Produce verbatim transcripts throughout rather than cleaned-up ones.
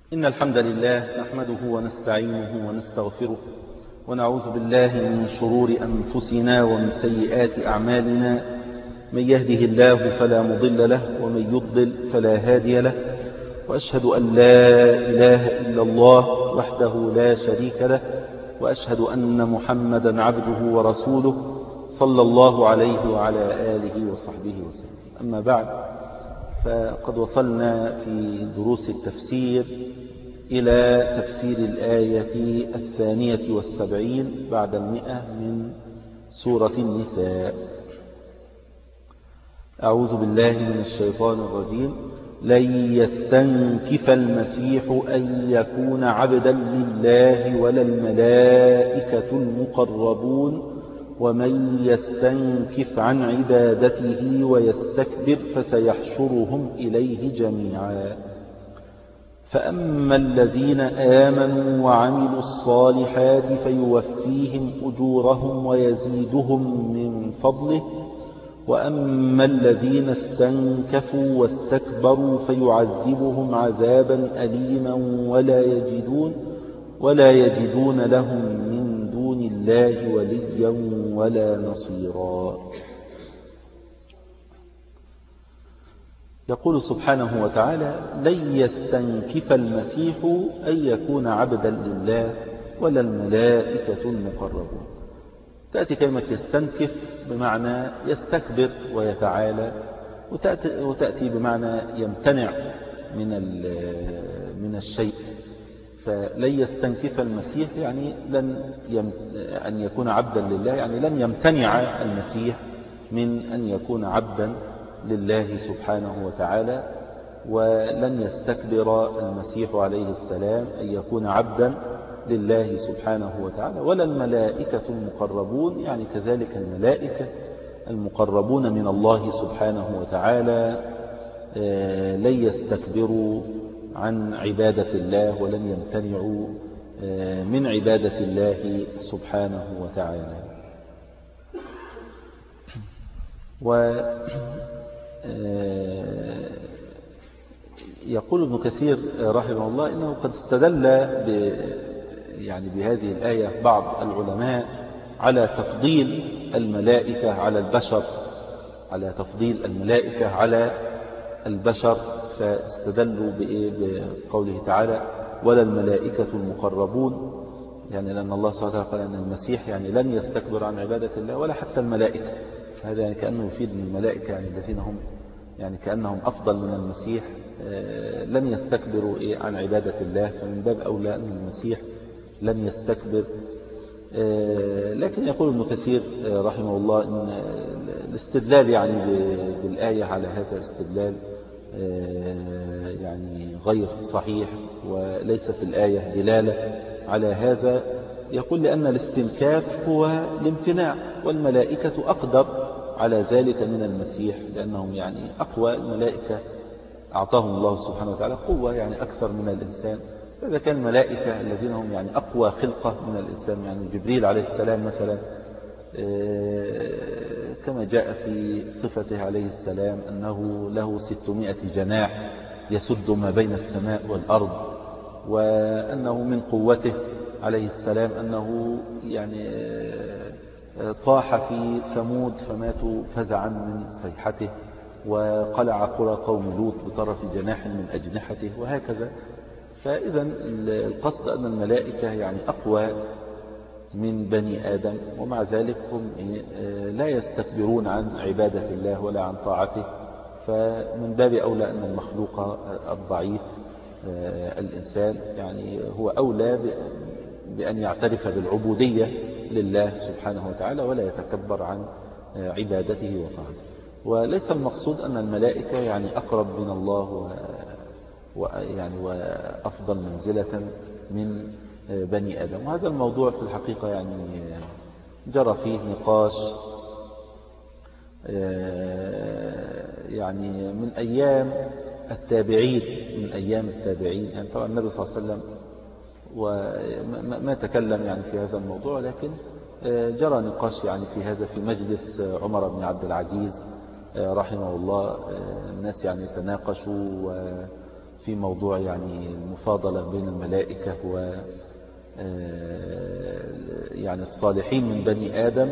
إن الحمد لله نحمده ونستعينه ونستغفره ونعوذ بالله من شرور أنفسنا ومن سيئات أعمالنا. من يهده الله فلا مضل له ومن يضلل فلا هادي له، وأشهد أن لا إله إلا الله وحده لا شريك له، وأشهد أن محمدا عبده ورسوله صلى الله عليه وعلى آله وصحبه وسلم. أما بعد، فقد وصلنا في دروس التفسير إلى تفسير الآية الثانية والسبعين بعد المئة من سورة النساء. أعوذ بالله من الشيطان الرجيم. لن يستنكف المسيح أن يكون عبدا لله ولا الملائكة المقربون ومن يستنكف عن عبادته ويستكبر فسيحشرهم إليه جميعا. فأما الذين آمنوا وعملوا الصالحات فيوفيهم أجورهم ويزيدهم من فضله، وأما الذين استنكفوا واستكبروا فيعذبهم عذابا أليما ولا يجدون ولا يجدون لهم من دون الله وليا ولا نصيرا. يقول سبحانه وتعالى: لن يستنكف المسيح أن يكون عبدا لله ولا الملائكة المقربون. تأتي كلمة يستنكف بمعنى يستكبر ويتعالى، وتأتي, وتأتي بمعنى يمتنع من, من الشيء. فلن يستنكف المسيح يعني لن يم أن يكون عبدا لله، يعني لن يمتنع المسيح من أن يكون عبدا لله سبحانه وتعالى، ولن يستكبر المسيح عليه السلام أن يكون عبدا لله سبحانه وتعالى، ولا الملائكة المقربون، يعني كذلك الملائكة المقربون من الله سبحانه وتعالى لن يستكبروا عن عبادة الله ولن يمتنعوا من عبادة الله سبحانه وتعالى. ويقول ابن كثير رحمه الله إنه قد استدل ب يعني بهذه الآية بعض العلماء على تفضيل الملائكة على البشر على تفضيل الملائكة على البشر فاستدلوا بقوله تعالى: ولا الملائكة المقربون، يعني لأن الله سبحانه وتعالى قال أن المسيح يعني لن يستكبر عن عبادة الله ولا حتى الملائكة. هذا يعني كأنه يفيد من الملائكة يعني الذين هم يعني كأنهم أفضل من المسيح لن يستكبروا عن عبادة الله، فمن باب أولى أن المسيح لن يستكبر. لكن يقول ابن كثير رحمه الله أن الاستدلال يعني بالآية على هذا الاستدلال يعني غير صحيح، وليس في الآية دلالة على هذا. يقول لأن الاستنكاف هو الامتناع، والملائكة أقدر على ذلك من المسيح، لأنهم يعني أقوى. الملائكة أعطاهم الله سبحانه وتعالى قوة يعني أكثر من الإنسان، فإذا كان الملائكة الذين هم يعني أقوى خلقة من الإنسان، يعني جبريل عليه السلام مثلا كما جاء في صفته عليه السلام أنه له ستمائة جناح يسد ما بين السماء والأرض، وأنه من قوته عليه السلام أنه يعني صاح في ثمود فماتوا فزعا من صيحته، وقلع قرى قوم لوط بطرف جناح من أجنحته، وهكذا. فإذا القصد أن الملائكة يعني أقوى من بني آدم، ومع ذلك هم لا يستكبرون عن عبادة الله ولا عن طاعته، فمن باب أولى أن المخلوق الضعيف الإنسان يعني هو أولى بأن يعترف بالعبودية لله سبحانه وتعالى ولا يتكبر عن عبادته وطاعته. وليس المقصود أن الملائكة يعني أقرب من الله ويعني وأفضل منزلة من بني آدم، وهذا الموضوع في الحقيقة يعني جرى فيه نقاش يعني من أيام التابعين من أيام التابعين يعني طبعا النبي صلى الله عليه وسلم وما تكلم يعني في هذا الموضوع، لكن جرى نقاش يعني في هذا في مجلس عمر بن عبد العزيز رحمه الله. الناس يعني تناقشوا في موضوع يعني المفاضلة بين الملائكة و يعني الصالحين من بني آدم.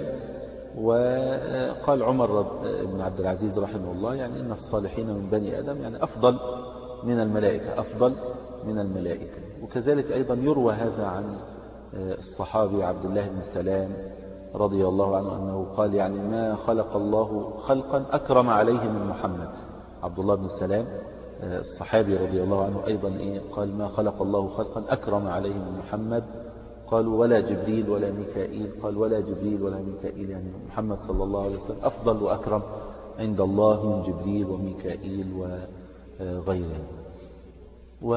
وقال عمر بن عبد العزيز رحمه الله يعني إن الصالحين من بني آدم يعني أفضل من الملائكة أفضل من الملائكة. وكذلك أيضا يروى هذا عن الصحابي عبد الله بن سلام رضي الله عنه أنه قال يعني ما خلق الله خلقا أكرم عليه من محمد. عبد الله بن سلام الصحابي رضي الله عنه أيضا إيه قال ما خلق الله خلقا أكرم عليه من محمد. قالوا ولا جبريل ولا ميكائيل. قال ولا جبريل ولا ميكائيل يعني محمد صلى الله عليه وسلم أفضل وأكرم عند الله من جبريل وميكائيل وغيرهم. و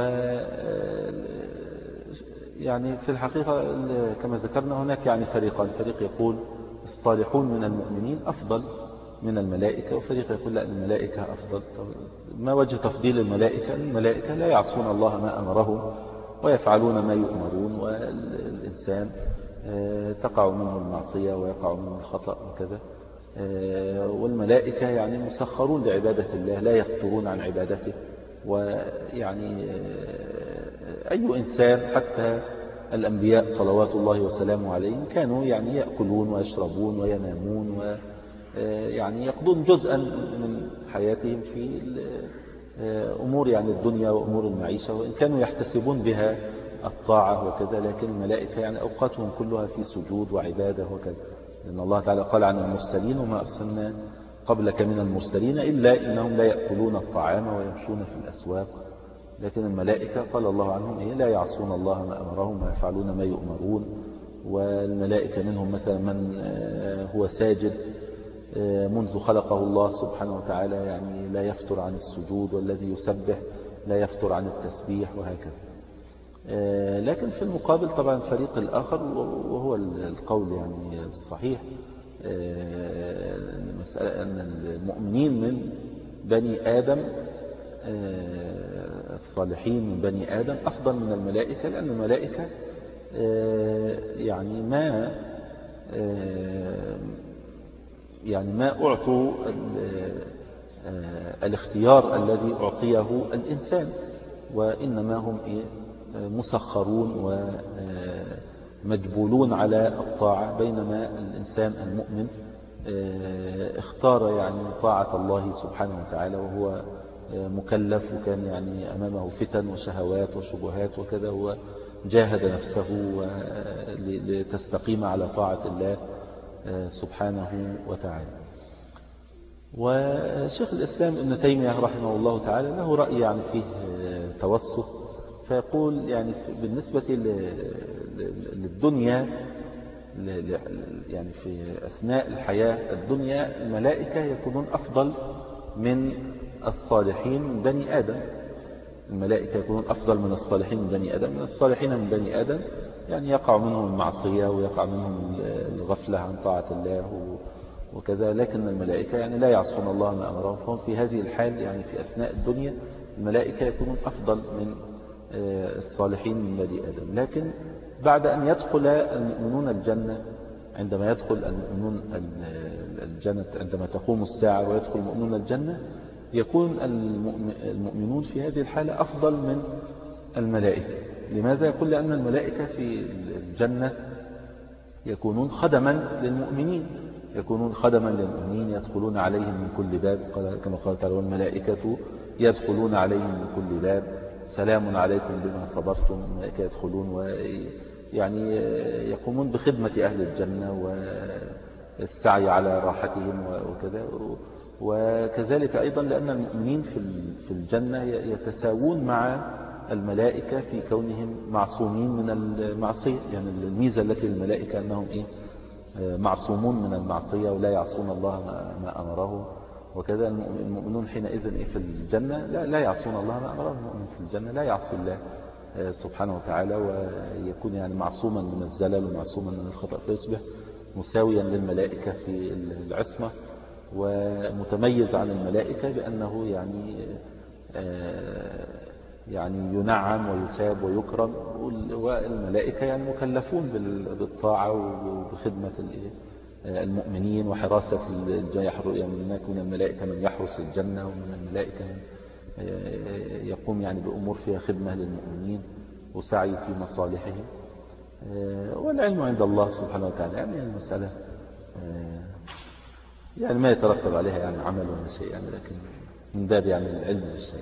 يعني في الحقيقة كما ذكرنا هناك يعني فريقان، فريق يقول الصالحون من المؤمنين أفضل من الملائكة، وفريق يقول لا الملائكة أفضل. ما وجه تفضيل الملائكة؟ الملائكة لا يعصون الله ما أمرهم ويفعلون ما يؤمرون، والإنسان تقع منه المعصية ويقع منه الخطأ وكذا. والملائكة يعني مسخرون لعبادة الله لا يفترون عن عبادته. ويعني أي إنسان حتى الأنبياء صلوات الله وسلامه عليهم كانوا يعني يأكلون ويشربون وينامون ويعني يقضون جزءا من حياتهم في أمور يعني الدنيا وأمور المعيشة، وإن كانوا يحتسبون بها الطاعة وكذا، لكن الملائكة يعني أوقاتهم كلها في سجود وعبادة وكذا. لأن الله تعالى قال عن المرسلين وما أرسلنا قبلك من المرسلين إلا إنهم لا يأكلون الطعام ويمشون في الأسواق. لكن الملائكة قال الله عنهم إيه لا يعصون الله ما أمرهم ويفعلون ما يؤمرون. والملائكة منهم مثلا من هو ساجد منذ خلقه الله سبحانه وتعالى يعني لا يفتر عن السجود، والذي يسبح لا يفتر عن التسبيح وهكذا. لكن في المقابل طبعا الفريق الآخر وهو القول يعني الصحيح مسألة أن المؤمنين من بني آدم الصالحين من بني آدم أفضل من الملائكة، لأن الملائكة يعني ما يعني ما أعطوا الاختيار الذي أعطيه الإنسان، وإنما هم مسخرون ومجبولون على الطاعة، بينما الإنسان المؤمن اختار يعني طاعة الله سبحانه وتعالى وهو مكلف، وكان يعني أمامه فتن وشهوات وشبهات وكذا، وجاهد نفسه لتستقيم على طاعة الله سبحانه وتعالى. وشيخ الإسلام ابن تيمية رحمه الله تعالى له رأي يعني فيه توسط، فيقول يعني بالنسبة للدنيا يعني في أثناء الحياة الدنيا الملائكة يكونون أفضل من الصالحين من بني آدم. الملائكة يكونون أفضل من الصالحين من بني آدم. من الصالحين من بني آدم يعني يقع منهم المعصية ويقع منهم الغفلة عن طاعة الله وكذا، لكن الملائكة يعني لا يعصون الله ما أمرهم، فهم في هذه الحال يعني في أثناء الدنيا الملائكة يكونون أفضل من الصالحين من بني آدم. لكن بعد أن يدخل المؤمنون الجنة، عندما يدخل المؤمنون الجنة عندما تقوم الساعة ويدخل المؤمنون الجنة، يكون المؤمنون في هذه الحالة أفضل من الملائكة. لماذا؟ يقول لأن الملائكة في الجنة يكونون خدما للمؤمنين، يكونون خدما للمؤمنين يدخلون عليهم من كل باب، كما قال تعالى والملائكة يدخلون عليهم من كل باب سلام عليكم بما صبرتم. الملائكة يدخلون ويعني يقومون بخدمة أهل الجنة والسعي على راحتهم وكذا. وكذلك أيضا لأن المؤمنين في الجنة يتساوون مع الملائكة في كونهم معصومين من المعصية، يعني الميزة التي للملائكة أنهم إيه معصومون من المعصية ولا يعصون الله ما أمره وكذا. المؤمنون حينئذ إيه في الجنة لا, لا يعصون الله ما أمره. المؤمن في الجنة لا يعصي الله سبحانه وتعالى، ويكون يعني معصوما من الزلل ومعصوما من الخطأ، فيصبح مساويا للملائكة في العصمة ومتميز عن الملائكة بأنه يعني يعني ينعم ويساب ويكرم. والملائكة يعني مكلفون بالطاعة وبخدمة المؤمنين وحراسة الجنة. يعني من الملائكة من يحرس الجنة، ومن الملائكة يقوم يعني بأمور فيها خدمة للمؤمنين وسعي في مصالحهم، والعلم عند الله سبحانه وتعالى. يعني المسألة يعني ما يترتب عليها يعني عمل ولا شيء يعني، لكن من باب يعني العلم بالشيء.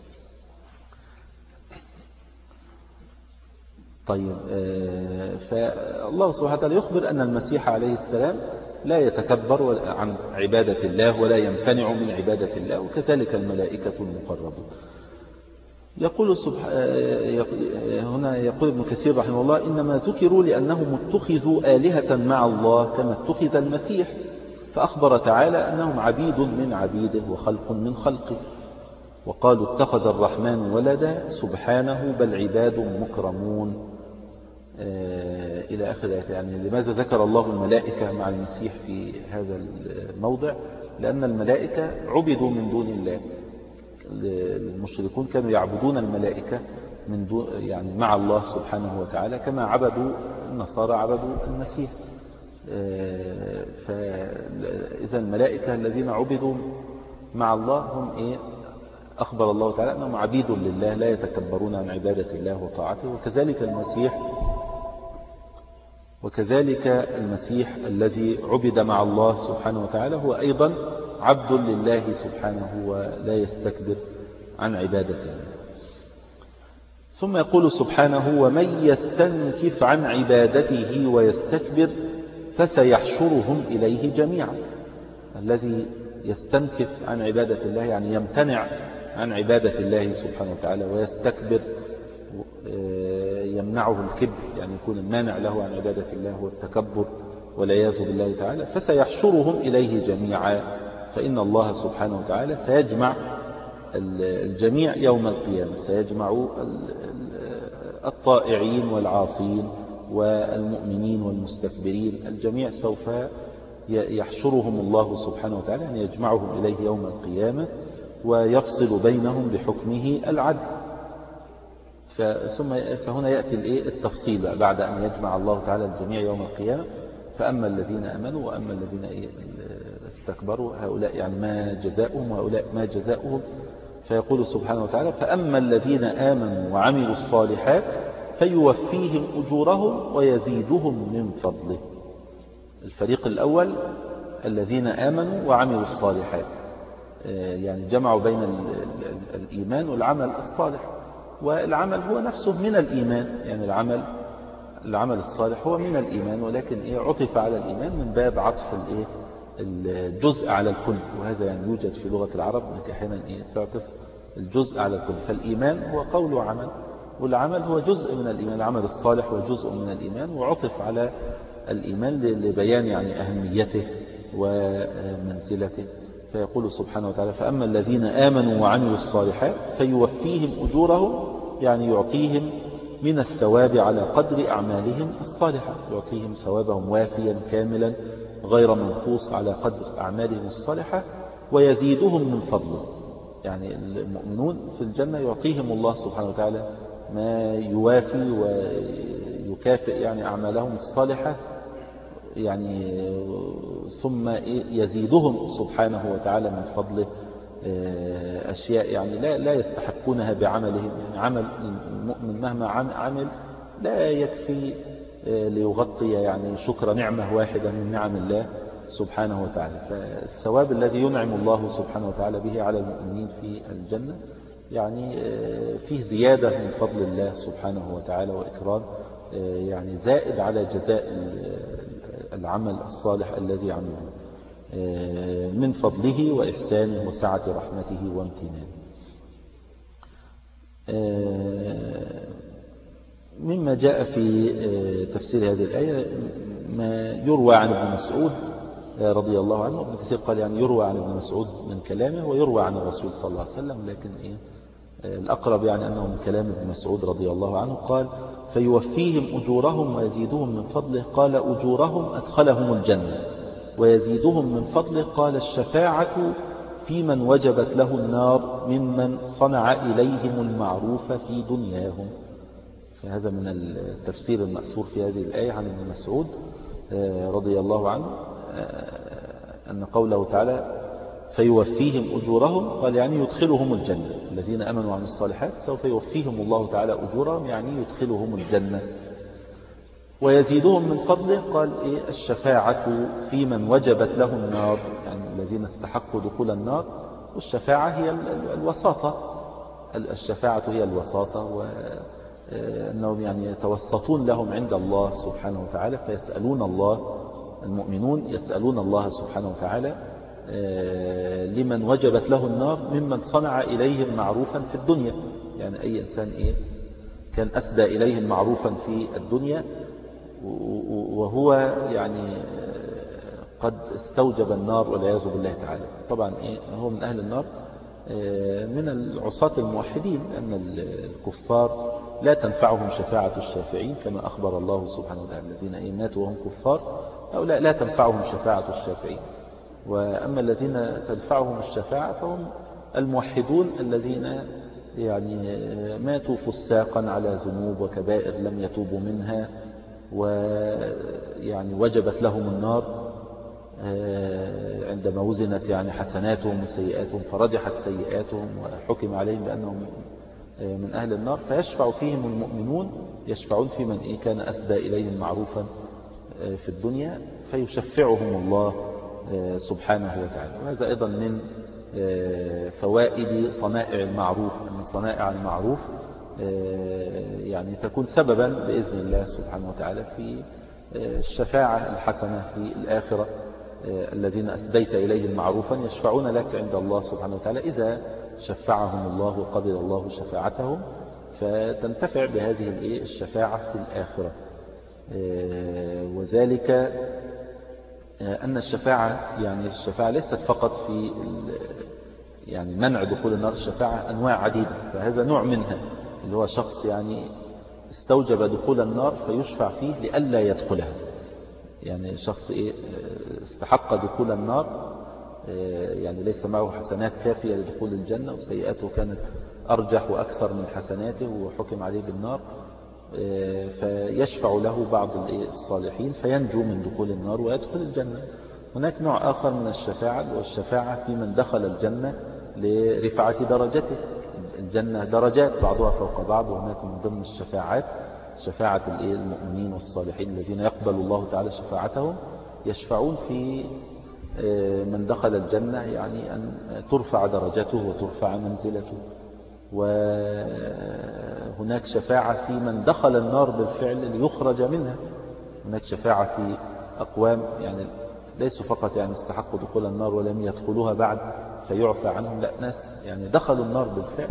طيب، فالله سبحانه وتعالى يخبر أن المسيح عليه السلام لا يتكبر عن عبادة الله ولا يمتنع من عبادة الله، وكذلك الملائكة المقربون. يقول هنا يقول ابن كثير رحمه الله: إنما ذكروا لأنهم اتخذوا آلهة مع الله كما اتخذ المسيح، فأخبر تعالى أنهم عبيد من عبيده وخلق من خلقه. وقالوا اتخذ الرحمن ولدا سبحانه بل عباد مكرمون إلى آخر الآية. يعني لماذا ذكر الله الملائكة مع المسيح في هذا الموضع؟ لأن الملائكة عبدوا من دون الله. المشركون كانوا يعبدون الملائكة من دون يعني مع الله سبحانه وتعالى، كما عبدوا النصارى عبدوا المسيح. فإذا الملائكة الذين عبدوا مع الله هم إيه؟ أخبر الله تعالى أنهم عبيد لله لا يتكبرون عن عبادة الله وطاعته. وكذلك المسيح وكذلك المسيح الذي عبد مع الله سبحانه وتعالى هو أيضا عبد لله سبحانه ولا يستكبر عن عبادته. ثم يقول سبحانه: ومن يستنكف عن عبادته ويستكبر فسيحشرهم إليه جميعا. الذي يستنكف عن عبادة الله يعني يمتنع عن عبادة الله سبحانه وتعالى، ويستكبر يمنعه الكبر، يعني يكون المانع له عن عبادة الله هو التكبر والعياذ بالله تعالى. فسيحشرهم إليه جميعا، فإن الله سبحانه وتعالى سيجمع الجميع يوم القيامة، سيجمع الطائعين والعاصين والمؤمنين والمستكبرين، الجميع سوف يحشرهم الله سبحانه وتعالى، يعني يجمعهم إليه يوم القيامة ويفصل بينهم بحكمه العدل. ثم فهنا يأتي التفصيل بعد أن يجمع الله تعالى الجميع يوم القيامة. فأما الذين آمنوا وأما الذين استكبروا هؤلاء يعني ما جزاؤهم وهؤلاء ما جزاؤهم. فيقول سبحانه وتعالى: فأما الذين آمنوا وعملوا الصالحات فيوفيهم أجورهم ويزيدهم من فضله. الفريق الأول الذين آمنوا وعملوا الصالحات، يعني جمعوا بين الإيمان والعمل الصالح، والعمل هو نفسه من الإيمان، يعني العمل العمل الصالح هو من الإيمان، ولكن إيه عطف على الإيمان من باب عطف الإيه الجزء على الكل. وهذا يعني يوجد في لغة العرب أنك أحيانا إيه تعطف الجزء على الكل. فالإيمان هو قول وعمل، والعمل هو جزء من الإيمان، العمل الصالح هو جزء من الإيمان وعطف على الإيمان لبيان يعني أهميته ومنزلته. فيقول سبحانه وتعالى: فأما الذين آمنوا وعملوا الصالحات فيوفيهم أجورهم، يعني يعطيهم من الثواب على قدر أعمالهم الصالحة، يعطيهم ثوابهم وافيا كاملا غير منقوص على قدر أعمالهم الصالحة، ويزيدهم من فضله. يعني المؤمنون في الجنة يعطيهم الله سبحانه وتعالى ما يوافي ويكافئ يعني أعمالهم الصالحة، يعني ثم يزيدهم سبحانه وتعالى من فضله أشياء يعني لا لا يستحقونها بعملهم. يعني عمل المؤمن مهما عمل لا يكفي ليغطي يعني شكر نعمة واحدة من نعم الله سبحانه وتعالى. فالثواب الذي ينعم الله سبحانه وتعالى به على المؤمنين في الجنة يعني فيه زيادة من فضل الله سبحانه وتعالى وإكرام، يعني زائد على جزاء العمل الصالح الذي عمله من فضله وإحسانه وسعة رحمته وامتنانه. مما جاء في تفسير هذه الآية ما يروى عن ابن مسعود رضي الله عنه. ابن كثير قال يعني يروى عن ابن مسعود من كلامه ويروى عن الرسول صلى الله عليه وسلم، لكن إيه الأقرب يعني أنه من كلام ابن مسعود رضي الله عنه. قال: فيوفيهم أجورهم ويزيدهم من فضله. قال: أجورهم أدخلهم الجنة، ويزيدهم من فضله قال: الشفاعة في من وجبت له النار ممن صنع إليهم المعروف في دنياهم. فهذا من التفسير المأثور في هذه الآية عن ابن مسعود رضي الله عنه، أن قوله تعالى: فيوفيهم أجورهم، قال يعني يدخلهم الجنة. الذين أمنوا عن الصالحات سوف يوفيهم الله تعالى أجورهم، يعني يدخلهم الجنة. ويزيدهم من فضله، قال إيه؟ الشفاعة في من وجبت له النار، يعني الذين استحقوا دخول النار. والشفاعة هي الوساطة، الشفاعة هي الوساطة، وأنهم يعني يتوسطون لهم عند الله سبحانه وتعالى، فيسألون الله، المؤمنون يسألون الله سبحانه وتعالى لمن وجبت له النار ممن صنع إليهم معروفا في الدنيا. يعني أي إنسان إيه كان أسدى إليهم معروفا في الدنيا وهو يعني قد استوجب النار والعياذ بالله تعالى. طبعا إيه هو من أهل النار من العصاة الموحدين، أن الكفار لا تنفعهم شفاعة الشافعين، كما أخبر الله سبحانه وتعالى الذين إيه ماتوا وهم كفار هؤلاء لا تنفعهم شفاعة الشافعين. وأما الذين تنفعهم الشفاعة فهم الموحدون الذين يعني ماتوا فساقا على ذنوب وكبائر لم يتوبوا منها، ويعني وجبت لهم النار عندما وزنت يعني حسناتهم وسيئاتهم، فرجحت سيئاتهم وحكم عليهم بأنهم من أهل النار، فيشفع فيهم المؤمنون، يشفعون في من إيه كان أسدى إليهم معروفا في الدنيا، فيشفعهم الله سبحانه وتعالى. وهذا أيضا من فوائد صنائع المعروف، أن صنائع المعروف يعني تكون سببا بإذن الله سبحانه وتعالى في الشفاعة الحسنة في الآخرة. الذين أسديت إليهم معروفا يشفعون لك عند الله سبحانه وتعالى إذا شفعهم الله وقبل الله شفاعتهم، فتنتفع بهذه الشفاعة في الآخرة. وذلك أن الشفاعة يعني الشفاعة ليست فقط في يعني منع دخول النار، الشفاعة أنواع عديدة، فهذا نوع منها اللي هو شخص يعني استوجب دخول النار فيشفع فيه لئلا يدخلها. يعني شخص إيه استحق دخول النار، يعني ليس معه حسنات كافية لدخول الجنة وسيئاته كانت أرجح وأكثر من حسناته وحكم عليه بالنار، فيشفع له بعض الصالحين فينجو من دخول النار ويدخل الجنة. هناك نوع آخر من الشفاعة، والشفاعة في من دخل الجنة لرفعة درجته. الجنة درجات بعضها فوق بعض، وهناك من ضمن الشفاعات شفاعة المؤمنين والصالحين الذين يقبل الله تعالى شفاعتهم، يشفعون في من دخل الجنة، يعني أن ترفع درجته وترفع منزلته. وهناك شفاعة في من دخل النار بالفعل ليخرج منها. هناك شفاعة في أقوام يعني ليسوا فقط يعني استحقوا دخول النار ولم يدخلوها بعد فيعفى عنهم، لا، ناس يعني دخلوا النار بالفعل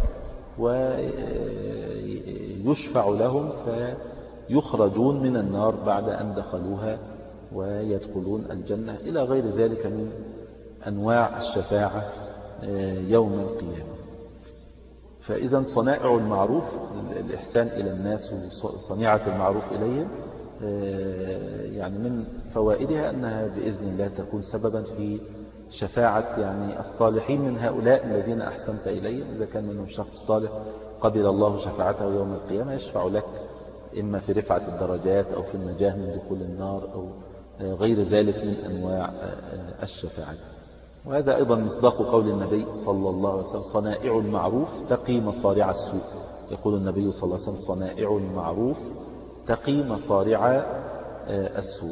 ويشفع لهم فيخرجون من النار بعد أن دخلوها ويدخلون الجنة، إلى غير ذلك من أنواع الشفاعة يوم القيامة. فإذا صنائع المعروف، الإحسان إلى الناس وصنيعة المعروف إليهم، يعني من فوائدها أنها بإذن الله تكون سببا في شفاعة يعني الصالحين من هؤلاء الذين أحسنت إليهم. إذا كان منهم شخص صالح قبل الله شفاعته يوم القيامة يشفع لك إما في رفعة الدرجات أو في النجاة من دخول النار أو غير ذلك من أنواع الشفاعة. وهذا أيضا مصداق قول النبي صلى الله عليه وسلم: صنائع المعروف تقي مصارع السوء. يقول النبي صلى الله عليه وسلم: صنائع المعروف تقي مصارع السوء.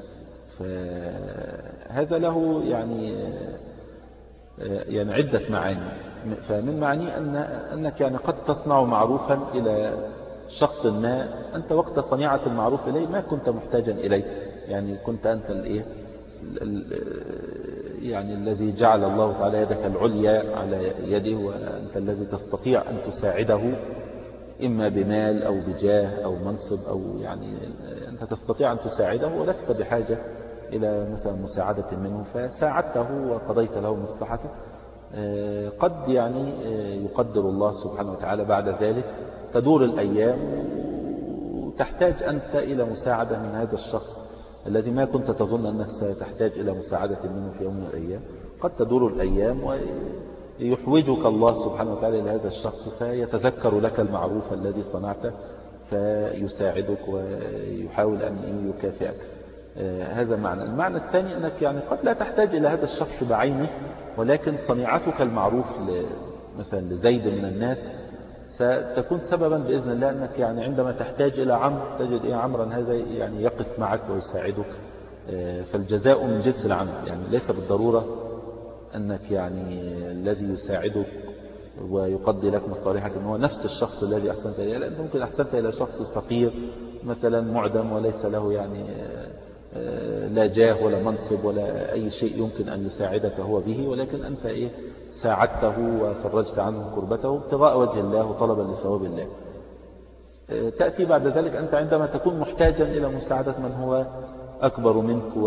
فهذا له يعني يعني عدة معاني. فمن معاني أن أنك يعني قد تصنع معروفا إلى شخص ما أنت وقت صنيعة المعروف إليه ما كنت محتاجا إليه، يعني كنت أنت الإيه يعني الذي جعل الله تعالى يدك العليا على يده، وأنت الذي تستطيع أن تساعده إما بمال أو بجاه أو منصب، أو يعني أنت تستطيع أن تساعده ولست بحاجة إلى مثلا مساعدة منه، فساعدته وقضيت له مصلحته. قد يعني يقدر الله سبحانه وتعالى بعد ذلك تدور الأيام وتحتاج أنت إلى مساعدة من هذا الشخص الذي ما كنت تظن أنك ستحتاج إلى مساعدة منه في يوم من الأيام. قد تدور الأيام ويحوجك الله سبحانه وتعالى لهذا الشخص فيتذكر لك المعروف الذي صنعته فيساعدك ويحاول أن يكافئك. هذا معنى. المعنى الثاني أنك يعني قد لا تحتاج إلى هذا الشخص بعينه، ولكن صنيعتك المعروف مثلا لزيد من الناس ستكون سببا بإذن الله أنك يعني عندما تحتاج إلى عمرو تجد إيه عمرا هذا يعني يقف معك ويساعدك. فالجزاء من جنس العمل، يعني ليس بالضرورة أنك يعني الذي يساعدك ويقضي لك مصالحك أنه هو نفس الشخص الذي أحسنت إليه، لأن ممكن أحسنت إلى شخص فقير مثلا معدم وليس له يعني لا جاه ولا منصب ولا أي شيء يمكن أن يساعدك هو به، ولكن أنت إيه ساعدته وفرجت عنه كربته ابتغاء وجه الله وطلبا لثواب الله. تأتي بعد ذلك أنت عندما تكون محتاجا إلى مساعدة من هو أكبر منك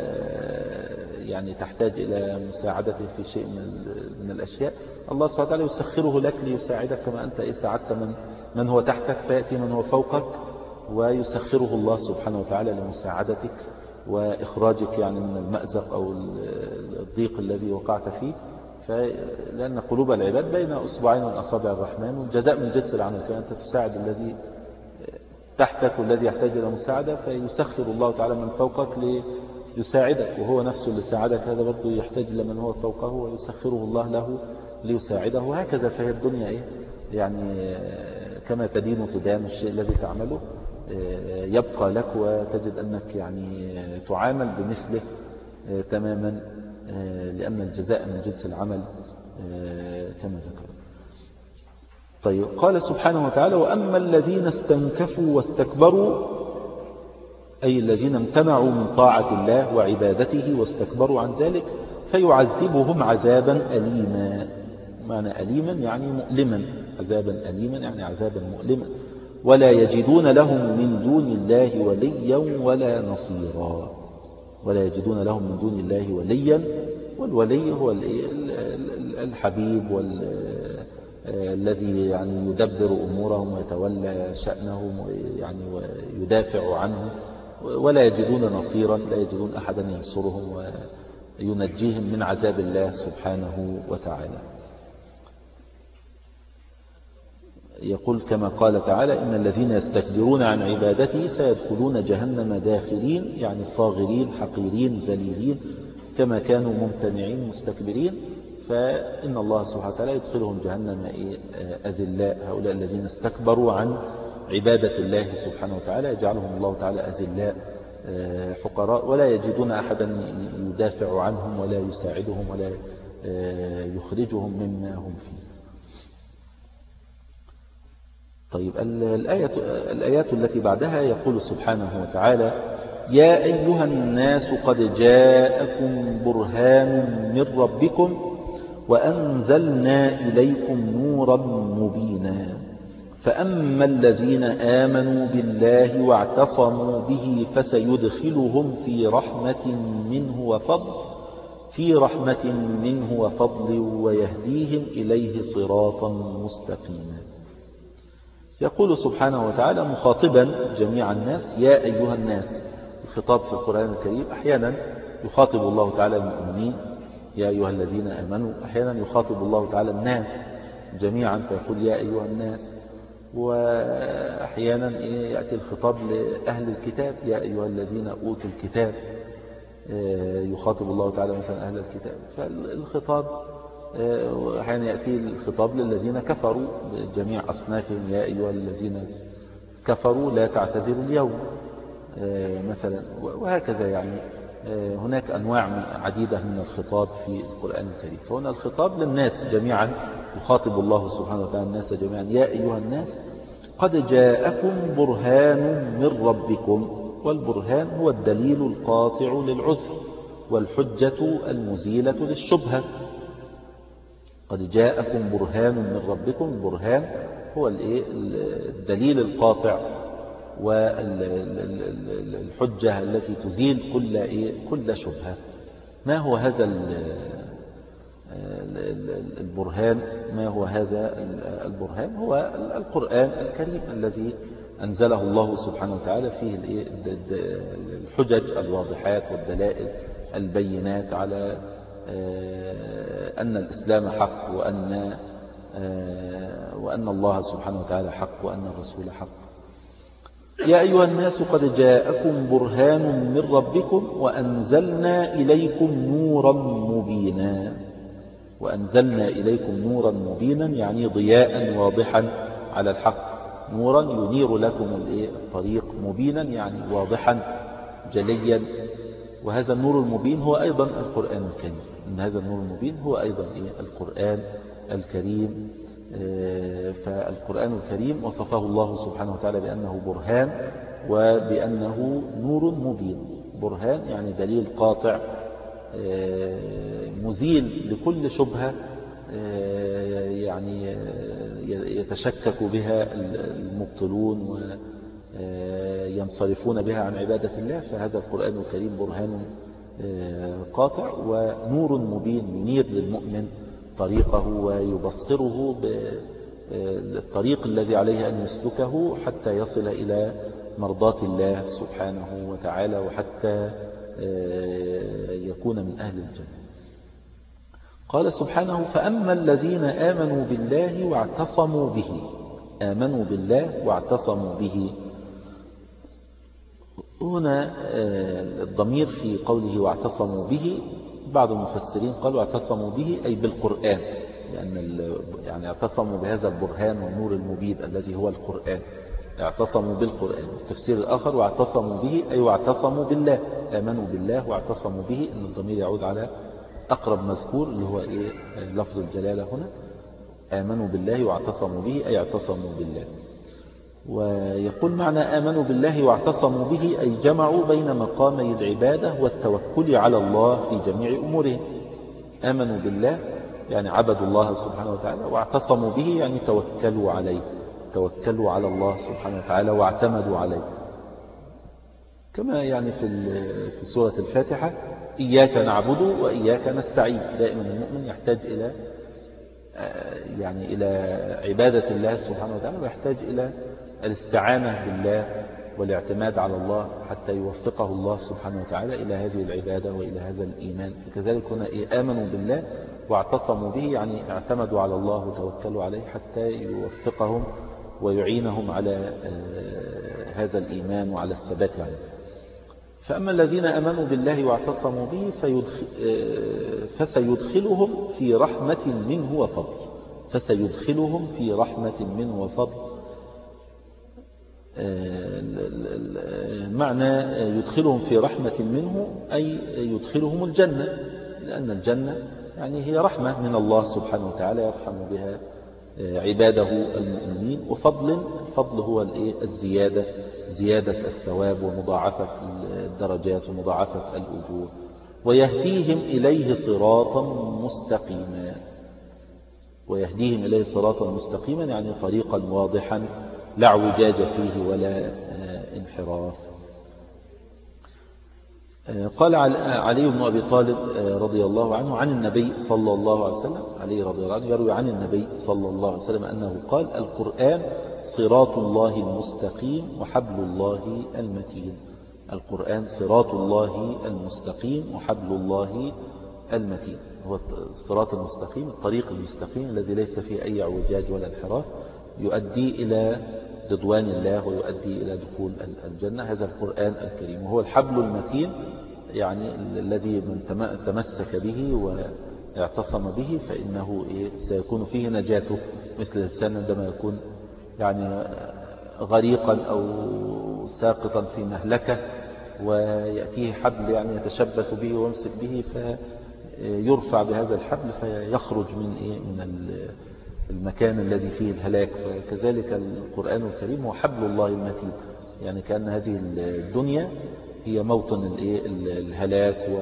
ويعني تحتاج إلى مساعدته في شيء من الأشياء، الله سبحانه وتعالى يسخره لك ليساعدك كما أنت إيه ساعدت من, من هو تحتك، فيأتي من هو فوقك ويسخره الله سبحانه وتعالى لمساعدتك وإخراجك يعني من المأزق أو الضيق الذي وقعت فيه. لأن قلوب العباد بين أصبعين من أصابع الرحمن، والجزاء من جنس العمل، فأنت تساعد الذي تحتك والذي يحتاج إلى مساعدة فيسخر الله تعالى من فوقك ليساعدك، وهو نفسه اللي ساعدك هذا برضه يحتاج لمن هو فوقه ويسخره الله له ليساعده. وهكذا فهي الدنيا إيه يعني كما تدين تدان، الشيء الذي تعمله يبقى لك وتجد أنك يعني تعامل بمثله تماما، لأن الجزاء من جنس العمل كما ذكر. طيب قال سبحانه وتعالى: وأما الذين استنكفوا واستكبروا، أي الذين امتنعوا من طاعة الله وعبادته واستكبروا عن ذلك، فيعذبهم عذابا أليما. معنى أليما يعني مؤلما، عذابا أليما يعني عذابا مؤلما، ولا يجدون لهم من دون الله وليا ولا نصيرا. ولا يجدون لهم من دون الله وليا، والولي هو الحبيب والذي يعني يدبر أمورهم ويتولى شأنهم يعني ويدافع عنهم. ولا يجدون نصيرا، لا يجدون أحدا ينصرهم وينجيهم من عذاب الله سبحانه وتعالى. يقول كما قال تعالى: إن الذين يستكبرون عن عبادته سيدخلون جهنم داخرين، يعني صاغرين حقيرين ذليلين كما كانوا ممتنعين مستكبرين. فإن الله سبحانه وتعالى يدخلهم جهنم أذلاء، هؤلاء الذين استكبروا عن عبادة الله سبحانه وتعالى يجعلهم الله تعالى أذلاء حقراء، ولا يجدون أحدا يدافع عنهم ولا يساعدهم ولا يخرجهم مما هم فيه. طيب الآية الآيات التي بعدها يقول سبحانه وتعالى: يا أيها الناس قد جاءكم برهان من ربكم وأنزلنا إليكم نورا مبينا، فأما الذين آمنوا بالله واعتصموا به فسيدخلهم في رحمة منه وفضل في رحمة منه وفضل ويهديهم إليه صراطا مستقيما. يقول سبحانه وتعالى مخاطبا جميع الناس: يا أيها الناس. الخطاب في القرآن الكريم أحيانا يخاطب الله تعالى المؤمنين يا أيها الذين آمنوا، أحيانا يخاطب الله تعالى الناس جميعا فيقول يا أيها الناس، وأحيانا يأتي الخطاب لأهل الكتاب يا أيها الذين أوتوا الكتاب، يخاطب الله تعالى مثلا أهل الكتاب. فالخطاب أحيانا يأتي الخطاب للذين كفروا بجميع أصنافهم: يا أيها الذين كفروا لا تعتذروا اليوم مثلا. وهكذا يعني هناك أنواع عديدة من الخطاب في القرآن الكريم. فهنا الخطاب للناس جميعا، يخاطب الله سبحانه وتعالى الناس جميعا: يا أيها الناس قد جاءكم برهان من ربكم. والبرهان هو الدليل القاطع للعذر والحجة المزيلة للشبهة. قد جاءكم برهان من ربكم، البرهان هو الدليل القاطع والحجة التي تزيل كل كل شبهة. ما هو هذا البرهان؟ ما هو هذا البرهان؟ هو القرآن الكريم الذي أنزله الله سبحانه وتعالى فيه الحجج الواضحات والدلائل البينات على أن الإسلام حق، وأن وأن الله سبحانه وتعالى حق، وأن الرسول حق. يا أيها الناس قد جاءكم برهان من ربكم وأنزلنا إليكم نورا مبينا. وأنزلنا إليكم نورا مبينا يعني ضياء واضحا على الحق، نورا ينير لكم الطريق، مبينا يعني واضحا جليا. وهذا النور المبين هو أيضا القرآن الكريم، إن هذا النور المبين هو أيضا القرآن الكريم. فالقرآن الكريم وصفه الله سبحانه وتعالى بأنه برهان وبأنه نور مبين. برهان يعني دليل قاطع مزيل لكل شبهة يعني يتشكك بها المبطلون وينصرفون بها عن عبادة الله. فهذا القرآن الكريم برهان قاطع ونور مبين ينير للمؤمن طريقه ويبصره بالطريق الذي عليه أن يسلكه حتى يصل إلى مرضاة الله سبحانه وتعالى وحتى يكون من أهل الجنة. قال سبحانه فأما الذين آمنوا بالله واعتصموا به. آمنوا بالله واعتصموا به، هنا الضمير في قوله واعتصموا به بعض المفسرين قالوا اعتصموا به أي بالقرآن، لأن يعني اعتصموا بهذا البرهان والنور المبين الذي هو القرآن، اعتصموا بالقرآن. التفسير الآخر واعتصموا به أي واعتصموا بالله، آمنوا بالله واعتصموا به، إن الضمير يعود على أقرب مذكور اللي هو إيه لفظ الجلالة هنا. آمنوا بالله واعتصموا به أي اعتصموا بالله. ويقول معنى آمنوا بالله واعتصموا به أي جمعوا بين مقامي العبادة والتوكل على الله في جميع أمورهم. آمنوا بالله يعني عبدوا الله سبحانه وتعالى، واعتصموا به يعني توكلوا عليه، توكلوا على الله سبحانه وتعالى واعتمدوا عليه. كما يعني في في سورة الفاتحة إياك نعبد وإياك نستعين. دائما المؤمن يحتاج إلى يعني إلى عبادة الله سبحانه وتعالى، ويحتاج إلى الاستعانة بالله والاعتماد على الله حتى يوفقه الله سبحانه وتعالى إلى هذه العبادة وإلى هذا الإيمان. فكذلك هنا آمنوا بالله واعتصموا به يعني اعتمدوا على الله وتوكلوا عليه حتى يوفقهم ويعينهم على هذا الإيمان وعلى الثبات عليه. فأما الذين آمنوا بالله واعتصموا به فسيدخلهم في رحمة منه وفضل. فسيدخلهم في رحمة منه وفضل، معنى يدخلهم في رحمة منه أي يدخلهم الجنة، لأن الجنة يعني هي رحمة من الله سبحانه وتعالى يرحم بها عباده المؤمنين. وفضل الفضل هو الزيادة، زيادة الثواب ومضاعفة الدرجات ومضاعفة الأجور. ويهديهم إليه صراطا مستقيما. ويهديهم إليه صراطا مستقيما يعني طريقا واضحا لا اعوجاج فيه ولا انحراف. قال علي بن أبي طالب رضي الله عنه عن النبي صلى الله عليه وسلم، علي رضي الله عنه يروي عن النبي صلى الله عليه وسلم أنه قال القرآن صراط الله المستقيم وحبل الله المتين. القرآن صراط الله المستقيم وحبل الله المتين، هو الصراط المستقيم الطريق المستقيم الذي ليس فيه أي اعوجاج ولا انحراف، يؤدي إلى رضوان الله ويؤدي إلى دخول الجنة. هذا القرآن الكريم وهو الحبل المتين يعني الذي من تمسك به واعتصم به فإنه سيكون فيه نجاته، مثل الإنسان عندما يكون يعني غريقا أو ساقطا في مهلكة ويأتيه حبل يعني يتشبث به ويمسك به فيرفع بهذا الحبل فيخرج من إيه من المكان الذي فيه الهلاك. فكذلك القرآن الكريم هو حبل الله المتين، يعني كأن هذه الدنيا هي موطن الهلاك و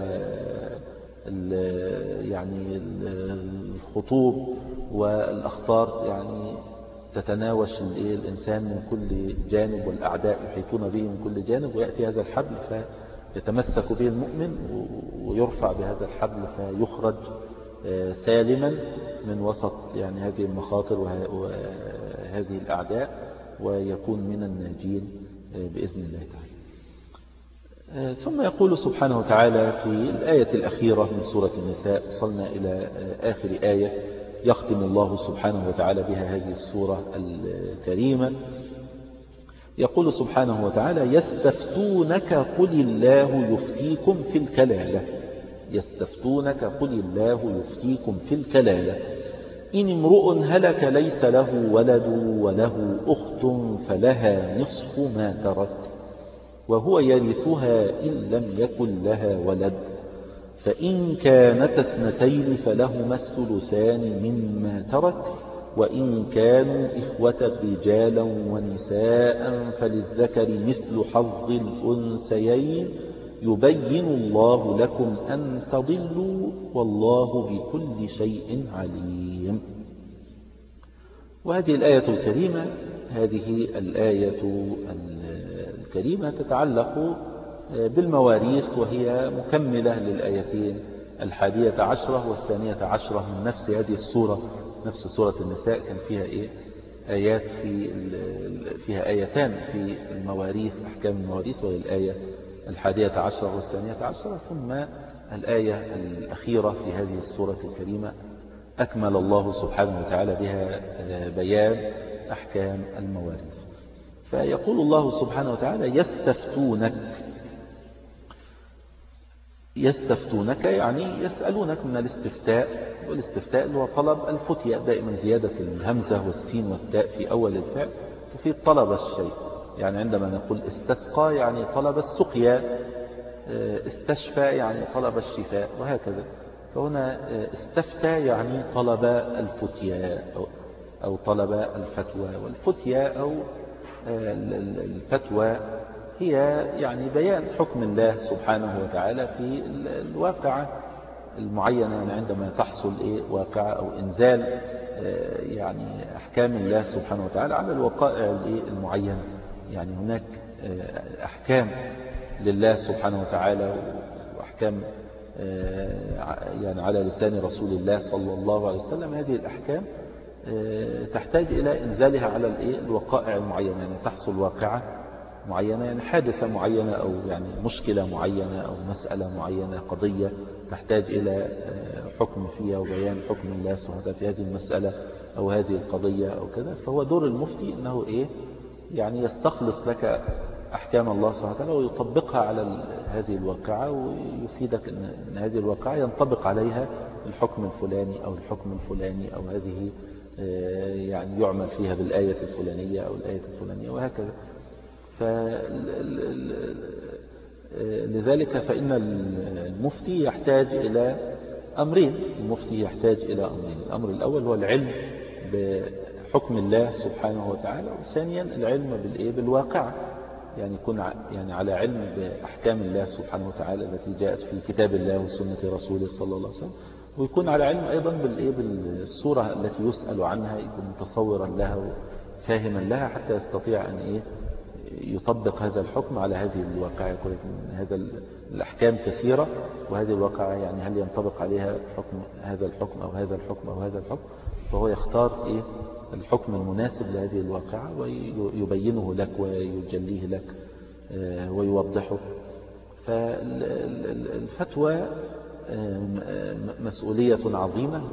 يعني الخطوب والأخطار، يعني تتناوش الإنسان من كل جانب والأعداء يحيطون به من كل جانب، ويأتي هذا الحبل فيتمسك به المؤمن ويرفع بهذا الحبل فيخرج سالما من وسط يعني هذه المخاطر وهذه الأعداء ويكون من الناجين بإذن الله تعالى. ثم يقول سبحانه وتعالى في الآية الأخيرة من سورة النساء، وصلنا إلى آخر آية يختم الله سبحانه وتعالى بها هذه السورة الكريمة، يقول سبحانه وتعالى يستفتونك قل الله يفتيكم في الكلالة. يستفتونك قل الله يفتيكم في الكلالة إن امرؤ هلك ليس له ولد وله أخت فلها نصف ما ترك وهو يرثها إن لم يكن لها ولد فإن كانت اثنتين فلهما الثلثان مما ترك وإن كانوا إخوة رجالا ونساء فللذكر مثل حظ الأنثيين يبين الله لكم أن تضلوا والله بكل شيء عليم. وهذه الآية الكريمة هذه الآية الكريمة تتعلق بالمواريث، وهي مكملة للآيتين الحادية عشرة والثانية عشرة من نفس هذه السورة. نفس سورة النساء كان فيها إيه؟ آيات في فيها آيتان في المواريث، أحكام المواريث، وهي الآية الحادية عشرة والثانية عشرة، ثم الآية الأخيرة في هذه السورة الكريمة أكمل الله سبحانه وتعالى بها بيان أحكام المواريث. فيقول الله سبحانه وتعالى يستفتونك. يستفتونك يعني يسألونك من الاستفتاء، والاستفتاء اللي هو طلب الفتية، دائما زيادة الهمزة والسين والتاء في أول الفعل وفي طلب الشيء. يعني عندما نقول استسقى يعني طلب السقيا، استشفى يعني طلب الشفاء، وهكذا. فهنا استفتى يعني طلب الفتية أو طلب الفتوى. والفتية أو الفتوى هي يعني بيان حكم الله سبحانه وتعالى في الواقعة المعينة، يعني عندما تحصل إيه واقعة أو إنزال يعني أحكام الله سبحانه وتعالى على الوقائع المعينة. يعني هناك أحكام لله سبحانه وتعالى وأحكام يعني على لسان رسول الله صلى الله عليه وسلم. هذه الأحكام تحتاج إلى إنزالها على الوقائع المعينة، يعني تحصل واقعة معينة، يعني حادثة معينة أو يعني مشكلة معينة أو مسألة معينة، قضية تحتاج إلى حكم فيها وبيان حكم الله سبحانه وتعالى في هذه المسألة أو هذه القضية أو كذا. فهو دور المفتي أنه إيه يعني يستخلص لك أحكام الله سبحانه وتعالى ويطبقها على هذه الواقعة، ويفيدك أن هذه الواقعة ينطبق عليها الحكم الفلاني أو الحكم الفلاني، أو هذه يعني يعمل فيها بالآية الفلانية أو الآية الفلانية، وهكذا. لذلك فإن المفتي يحتاج إلى أمرين. المفتي يحتاج إلى أمرين: الأمر الأول هو العلم بحكم الله سبحانه وتعالى، وثانيا العلم بالإيه بالواقع، يعني يكون يعني على علم بأحكام الله سبحانه وتعالى التي جاءت في كتاب الله وسنة رسوله صلى الله عليه وسلم، ويكون على علم أيضا بالإيه بالصورة التي يسأل عنها، يكون متصورا لها وفاهما لها حتى يستطيع أن إيه يطبق هذا الحكم على هذه الواقعة. يقول هذا الأحكام كثيرة وهذه الواقعة يعني هل ينطبق عليها حكم هذا الحكم أو هذا الحكم أو هذا الحكم، فهو يختار إيه الحكم المناسب لهذه الواقعة ويبينه لك ويجليه لك ويوضحه. فالفتوى مسؤولية عظيمة،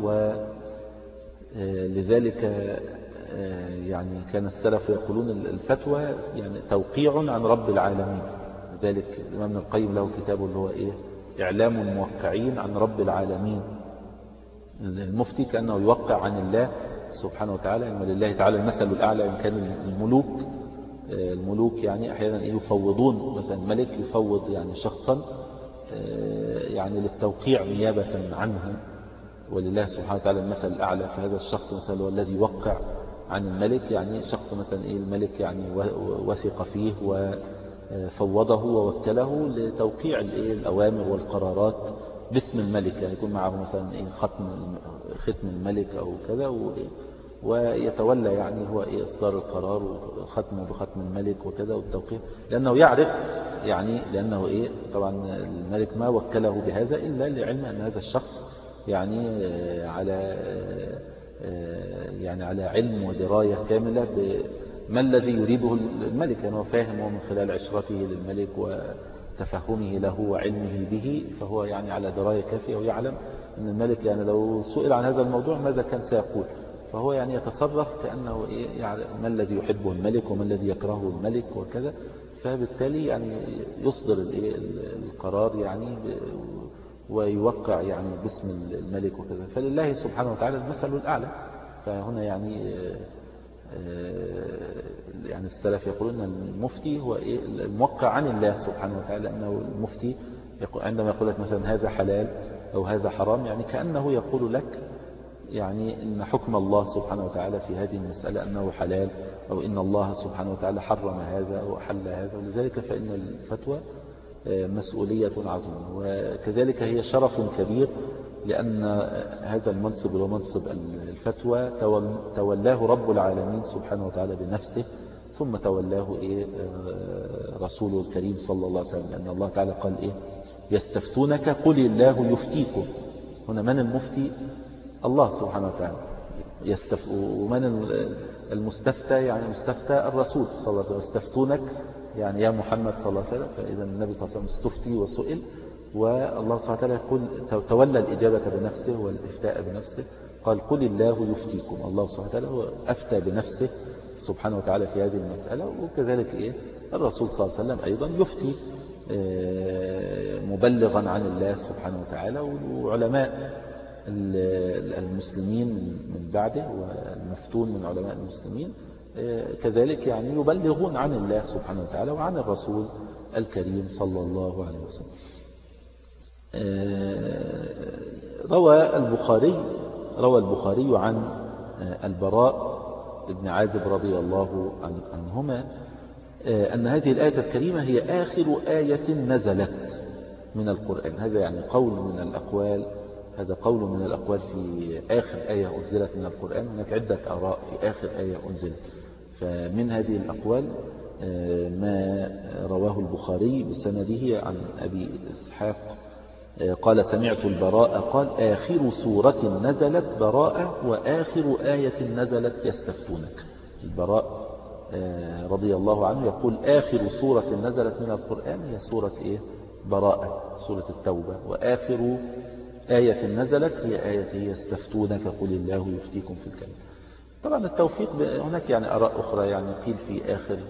ولذلك يعني كان السلف يقولون الفتوى يعني توقيع عن رب العالمين. لذلك الإمام ابن القيم له كتابه اللي هو إيه إعلام الموقعين عن رب العالمين. المفتي كأنه يوقع عن الله سبحانه وتعالى، يعني ولله تعالى المثل الأعلى. إن كان الملوك الملوك يعني أحيانا يفوضون، مثلا الملك يفوض يعني شخصا يعني للتوقيع نيابة عنه، ولله سبحانه وتعالى المثل الأعلى. فهذا الشخص مثلا هو الذي يوقع عن الملك، يعني شخص مثلا إيه الملك يعني وثق فيه وفوضه ووكله لتوقيع الإيه الأوامر والقرارات باسم الملك، يعني يكون معه مثلا إيه ختم ختم الملك أو كذا، ويتولى يعني هو إيه إصدار القرار وختمه بختم الملك وكذا والتوقيع، لأنه يعرف يعني لأنه إيه طبعا الملك ما وكله بهذا إلا لعلم أن هذا الشخص يعني على يعني على علم ودراية كاملة بما الذي يريده الملك، يعني هو فاهم ومن خلال عشرته للملك وتفهمه له وعلمه به، فهو يعني على دراية كافية ويعلم أن الملك يعني لو سئل عن هذا الموضوع ماذا كان سيقول. فهو يعني يتصرف كأنه إيه يعني ما الذي يحبه الملك وما الذي يكرهه الملك وكذا. فبالتالي يعني يصدر القرار يعني ويوقع يعني باسم الملك وكذا. فلله سبحانه وتعالى المثل الأعلى. فهنا يعني يعني السلف يقولون أن المفتي هو إيه الموقع عن الله سبحانه وتعالى. أنه المفتي عندما يقول لك مثلا هذا حلال أو هذا حرام يعني كأنه يقول لك يعني إن حكم الله سبحانه وتعالى في هذه المسألة أنه حلال، أو إن الله سبحانه وتعالى حرم هذا أو أحل هذا. ولذلك فإن الفتوى مسؤولية عظيمة، وكذلك هي شرف كبير، لأن هذا المنصب هو منصب الفتوى تولاه رب العالمين سبحانه وتعالى بنفسه، ثم تولاه إيه رسوله الكريم صلى الله عليه وسلم. لأن الله تعالى قال إيه يستفتونك قل الله يفتيكم. هنا من المفتي؟ الله سبحانه وتعالى. يستف... ومن المستفتى؟ يعني مستفتى الرسول صلى الله عليه وسلم. يستفتونك يعني يا محمد صلى الله عليه وسلم. فإذا النبي صلى الله عليه وسلم استفتي وسئل، والله سبحانه وتعالى يقول تولى الإجابة بنفسه والإفتاء بنفسه. قال قل الله يفتيكم. الله سبحانه وتعالى هو أفتى بنفسه سبحانه وتعالى في هذه المسألة. وكذلك إيه الرسول صلى الله عليه وسلم أيضا يفتي مبلغا عن الله سبحانه وتعالى. وعلماء المسلمين من بعده والمفتون من علماء المسلمين كذلك يعني يبلغون عن الله سبحانه وتعالى وعن الرسول الكريم صلى الله عليه وسلم. روى البخاري روى البخاري عن البراء بن عازب رضي الله عنهما أن هذه الآية الكريمة هي آخر آية نزلت من القرآن. هذا يعني قول من الأقوال هذا قول من الأقوال في آخر آية أنزلت من القرآن. هناك عدة آراء في آخر آية أنزلت. فمن هذه الأقوال ما رواه البخاري بسنده عن أبي إسحاق قال سمعت البراء قال آخر سورة نزلت براءة وآخر آية نزلت يستفتونك. البراء رضي الله عنه يقول آخر سورة نزلت من القرآن هي سورة إيه؟ براءة، سورة التوبة. وآخر آية نزلت هي آية يستفتونك قل الله يفتيكم في الكلام. طبعا التوفيق هناك يعني آراء أخرى يعني قيل في آخر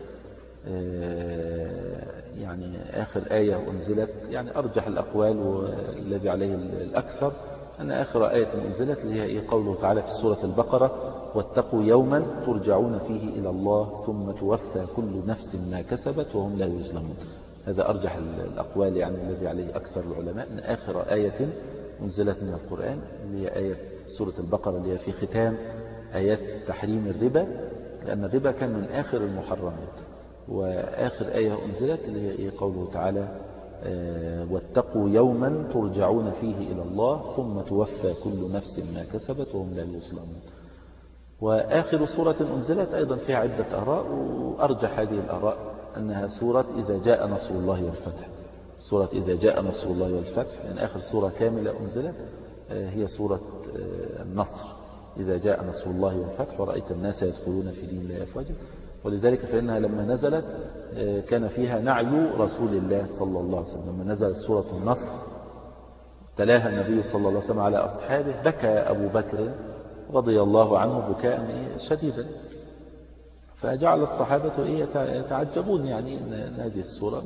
يعني آخر آية أنزلت يعني أرجح الأقوال والذي عليه الأكثر أن آخر آية أنزلت اللي هي قوله تعالى في سورة البقرة واتقوا يوما ترجعون فيه إلى الله ثم توفى كل نفس ما كسبت وهم لا يظلمون. هذا أرجح الأقوال يعني الذي عليه أكثر العلماء أن آخر آية أنزلت من القرآن اللي هي آية سورة البقرة اللي هي في ختام آيات تحريم الربا، لأن الربا كان من آخر المحرمات. وآخر آية أنزلت اللي هي قوله تعالى واتقوا يوما ترجعون فيه إلى الله ثم توفى كل نفس ما كسبت وهم لا يظلمون. وآخر سورة أنزلت أيضا فيها عدة آراء، وأرجح هذه الآراء أنها سورة إذا جاء نصر الله والفتح. سورة إذا جاء نصر الله والفتح يعني آخر سورة كاملة أنزلت هي سورة النصر. إذا جاء نصر الله والفتح ورأيت الناس يدخلون في دين الله أفواجا. ولذلك فإنها لما نزلت كان فيها نعي رسول الله صلى الله عليه وسلم. لما نزلت سورة النصر تلاها النبي صلى الله عليه وسلم على أصحابه بكى أبو بكر رضي الله عنه بكاء شديدا. فجعل الصحابة يتعجبون يعني أن هذه السورة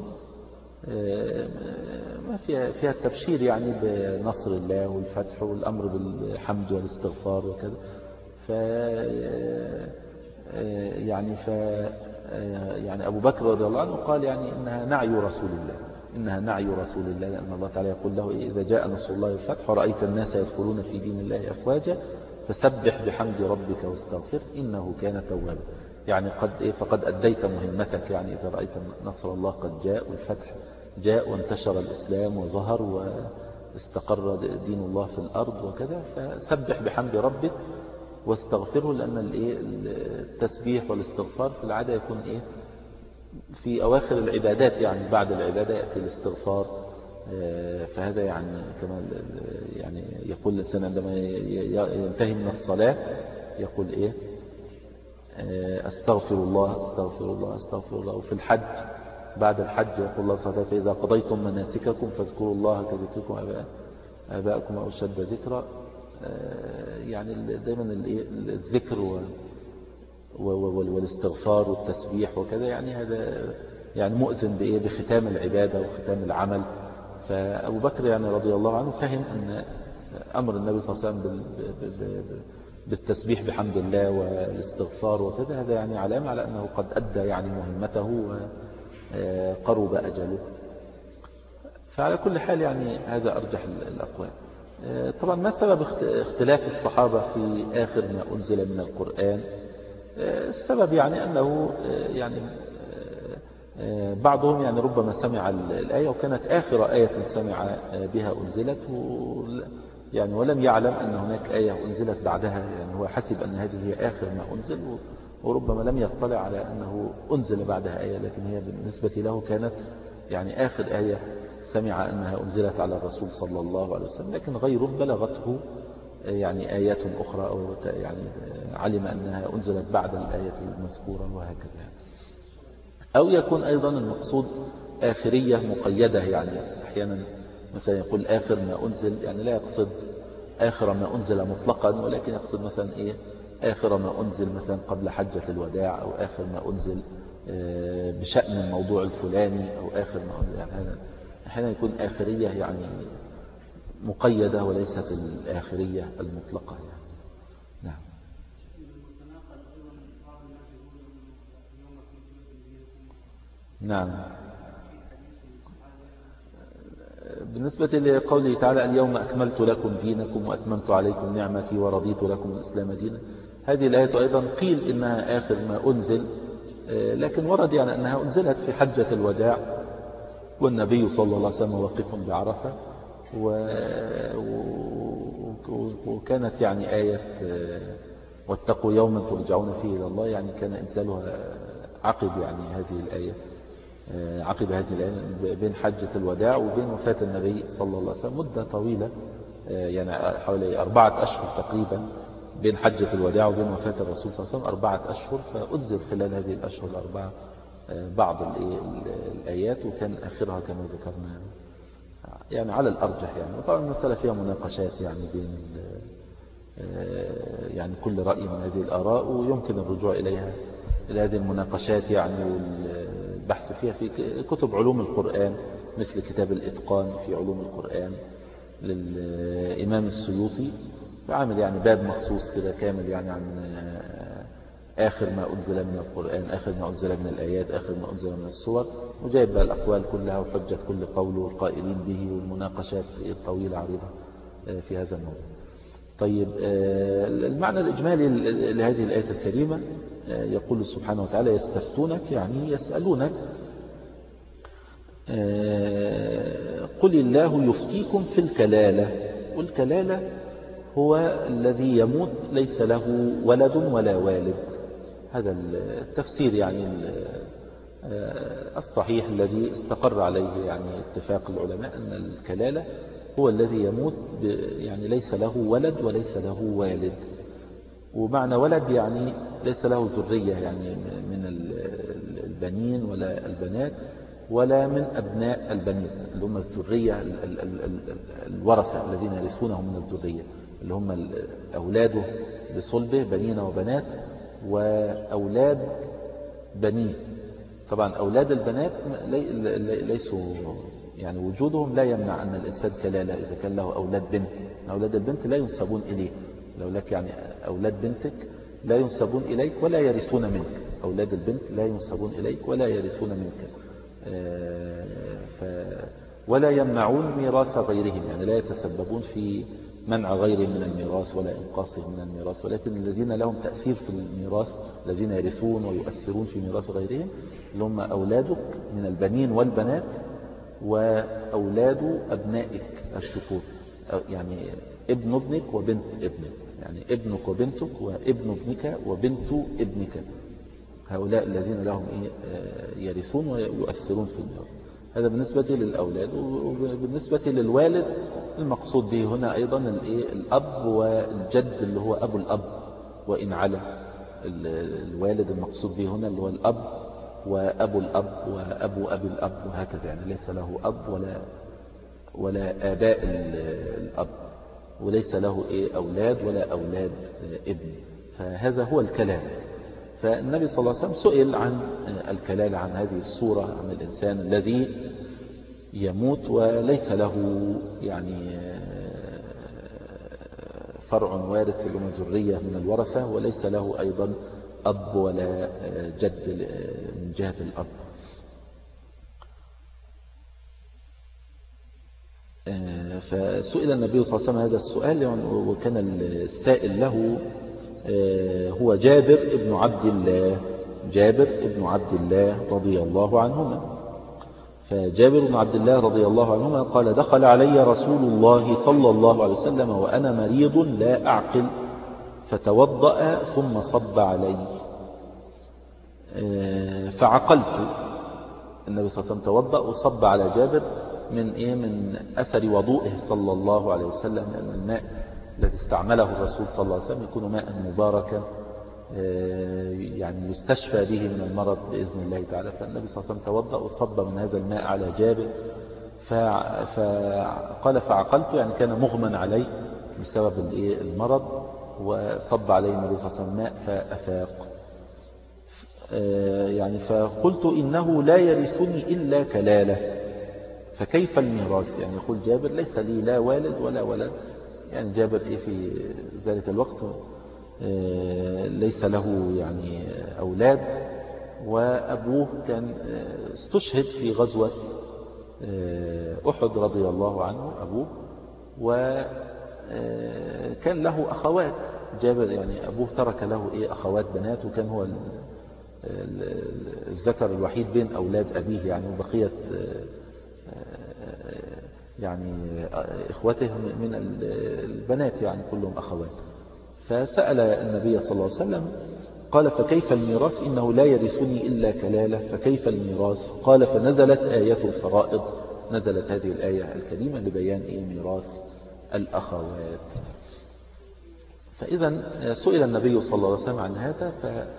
ما فيها فيها التبشير يعني بنصر الله والفتح والأمر بالحمد والاستغفار وكذا. ف يعني ف يعني أبو بكر رضي الله عنه قال يعني إنها نعي رسول الله إنها نعي رسول الله لأن الله تعالى يقول له إذا جاء نصر الله والفتح ورأيت الناس يدخلون في دين الله أفواجا فسبح بحمد ربك واستغفر إنه كان توابا. يعني قد إيه فقد أديت مهمتك يعني إذا رأيت نصر الله قد جاء والفتح جاء وانتشر الإسلام وظهر واستقر دين الله في الأرض وكذا. فسبح بحمد ربك واستغفره، لأن التسبيح والاستغفار في العادة يكون إيه في أواخر العبادات يعني بعد العبادة يأتي الاستغفار. فهذا يعني كما يعني يقول الإنسان عندما ينتهي من الصلاة يقول إيه أستغفر الله أستغفر الله أستغفر الله. وفي الحج بعد الحج يقول الله سبحانه وتعالى فإذا قضيتم مناسككم فاذكروا الله كذكركم آباءكم أو شد ذكرى يعني دايما الذكر والاستغفار والتسبيح وكذا، يعني هذا يعني مؤذن بإيه بختام العبادة وختام العمل. فأبو بكر يعني رضي الله عنه فهم أن أمر النبي صلى الله عليه وسلم بالتسبيح بحمد الله والاستغفار وكذا، هذا يعني علامة على أنه قد أدى يعني مهمته وقرب أجله. فعلى كل حال يعني هذا أرجح الأقوال. طبعا ما سبب اختلاف الصحابة في آخر ما أنزل من القرآن؟ السبب يعني أنه يعني بعضهم يعني ربما سمع الآية وكانت آخر آية سمع بها أنزلت يعني ولم يعلم أن هناك آية أنزلت بعدها، يعني هو حسب أن هذه هي آخر ما أنزل، وربما لم يطلع على أنه أنزل بعدها آية، لكن هي بالنسبة له كانت يعني آخر آية سمع أنها أنزلت على الرسول صلى الله عليه وسلم. لكن غيره بلغته يعني آيات أخرى أو يعني علم أنها أنزلت بعد الآية المذكورة وهكذا. أو يكون أيضا المقصود آخرية مقيدة، يعني أحيانا مثلا يقول آخر ما أنزل، يعني لا يقصد آخر ما أنزل مطلقا، ولكن يقصد مثلا إيه آخر ما أنزل مثلا قبل حجة الوداع، أو آخر ما أنزل بشأن الموضوع الفلاني، أو آخر ما أنزل. يعني أحيانا يكون آخرية يعني مقيدة وليست الآخرية المطلقة يعني. نعم. نعم. بالنسبة لقوله تعالى اليوم أكملت لكم دينكم وأتممت عليكم نعمتي ورضيت لكم الإسلام دينا، هذه الآية أيضا قيل إنها آخر ما أنزل، لكن ورد يعني أنها أنزلت في حجة الوداع والنبي صلى الله عليه وسلم واقف بعرفة، وكانت يعني آية واتقوا يوما ترجعون فيه إلى الله، يعني كان إنزالها عقب يعني هذه الآية، عقب هذه الآية بين حجة الوداع وبين وفاة النبي صلى الله عليه وسلم مدة طويلة، يعني حوالي أربعة أشهر تقريبا بين حجة الوداع وبين وفاة الرسول صلى الله عليه وسلم، أربعة أشهر. فأنزل خلال هذه الأشهر الأربعة بعض الآيات، وكان آخرها كما ذكرنا يعني على الأرجح يعني. وطبعا المسألة فيها مناقشات يعني بين يعني كل رأي من هذه الآراء، ويمكن الرجوع إليها إلى هذه المناقشات يعني والبحث فيها في كتب علوم القرآن، مثل كتاب الإتقان في علوم القرآن للإمام السيوطي، فعامل يعني باب مخصوص كده كامل يعني عن آخر ما أنزل من القرآن، آخر ما أنزل من الآيات، آخر ما أنزل من السور، وجايب بقى الأقوال كلها وحجة كل قول والقائلين به والمناقشات الطويلة عريضة في هذا الموضوع. طيب المعنى الإجمالي لهذه الآية الكريمة يقول سبحانه وتعالى يستفتونك، يعني يسألونك قل الله يفتيكم في الكلالة، والكلالة هو الذي يموت ليس له ولد ولا والد. هذا التفسير يعني الصحيح الذي استقر عليه يعني اتفاق العلماء، أن الكلالة هو الذي يموت يعني ليس له ولد وليس له والد. ومعنى ولد يعني ليس له ذرية، يعني من البنين ولا البنات ولا من أبناء البنين اللي هم الذرية الورثة الذين يرثونهم من الذرية، اللي هم أولاده بصلبه بنين وبنات وأولاد بنين. طبعا أولاد البنات ليسوا يعني وجودهم لا يمنع أن الإنسان كلالة إذا كان له أولاد بنت. أولاد البنت لا ينسبون إليه، لو لك يعني أولاد بنتك لا ينسبون إليك ولا يرثون منك، أولاد البنت لا ينسبون إليك ولا يرثون منك، ف ولا يمنعون ميراث غيرهم، يعني لا يتسببون في منع غيرهم من الميراث ولا إنقاصهم من الميراث، ولكن الذين لهم تأثير في الميراث الذين يرثون ويؤثرون في ميراث غيرهم اللي هم أولادك من البنين والبنات وأولاد أبنائك الذكور، يعني ابن ابنك وبنت ابنك، يعني ابنك وبنتك وابن ابنك وبنت ابنك، هؤلاء الذين لهم يرثون ويؤثرون في الميراث. هذا بالنسبة للأولاد. وبالنسبة للوالد المقصود به هنا أيضا الأب والجد اللي هو أبو الأب وإن على، الوالد المقصود به هنا اللي هو الأب وأبو الأب وأبو أبي الأب وهكذا، يعني ليس له أب ولا ولا آباء الأب. وليس له إيه أولاد ولا أولاد ابن. فهذا هو الكلام. فالنبي صلى الله عليه وسلم سئل عن الكلالة، عن هذه الصورة، عن الإنسان الذي يموت وليس له يعني فرع وارث له ذرية من الورثة، وليس له أيضا أب ولا جد من جهة الأب. فسئل النبي صلى الله عليه وسلم هذا السؤال، وكان السائل له هو جابر ابن عبد الله جابر ابن عبد الله رضي الله عنهما. فجابر بن عبد الله رضي الله عنهما قال: دخل علي رسول الله صلى الله عليه وسلم وأنا مريض لا أعقل، فتوضأ ثم صب علي فعقلت. النبي صلى الله عليه وسلم توضأ وصب على جابر من إيه من أثر وضوئه صلى الله عليه وسلم، لأن الماء الذي استعمله الرسول صلى الله عليه وسلم يكون ماء مباركا يعني يستشفى به من المرض بإذن الله تعالى. فالنبي صلى الله عليه وسلم توضأ وصب من هذا الماء على جابر، فقال فعقلت، يعني كان مغمى عليه بسبب المرض، وصب عليه النبي صلى الله عليه وسلم ماء فأفاق. يعني فقلت: إنه لا يرثني إلا كلالة، فكيف الميراث؟ يعني يقول جابر: ليس لي لا والد ولا ولد. يعني جابر إيه في ذلك الوقت ليس له يعني أولاد، وأبوه كان استشهد في غزوة أحد رضي الله عنه أبوه، وكان له أخوات. جابر يعني أبوه ترك له إيه أخوات بنات، وكان هو الذكر الوحيد بين أولاد أبيه يعني، وبقية يعني إخوته من البنات يعني كلهم أخوات. فسأل النبي صلى الله عليه وسلم قال: فكيف الميراث؟ إنه لا يرثني إلا كلالة، فكيف الميراث؟ قال: فنزلت آية الفرائض، نزلت هذه الآية الكريمة لبيان إيه ميراث الأخوات. فإذا سئل النبي صلى الله عليه وسلم عن هذا،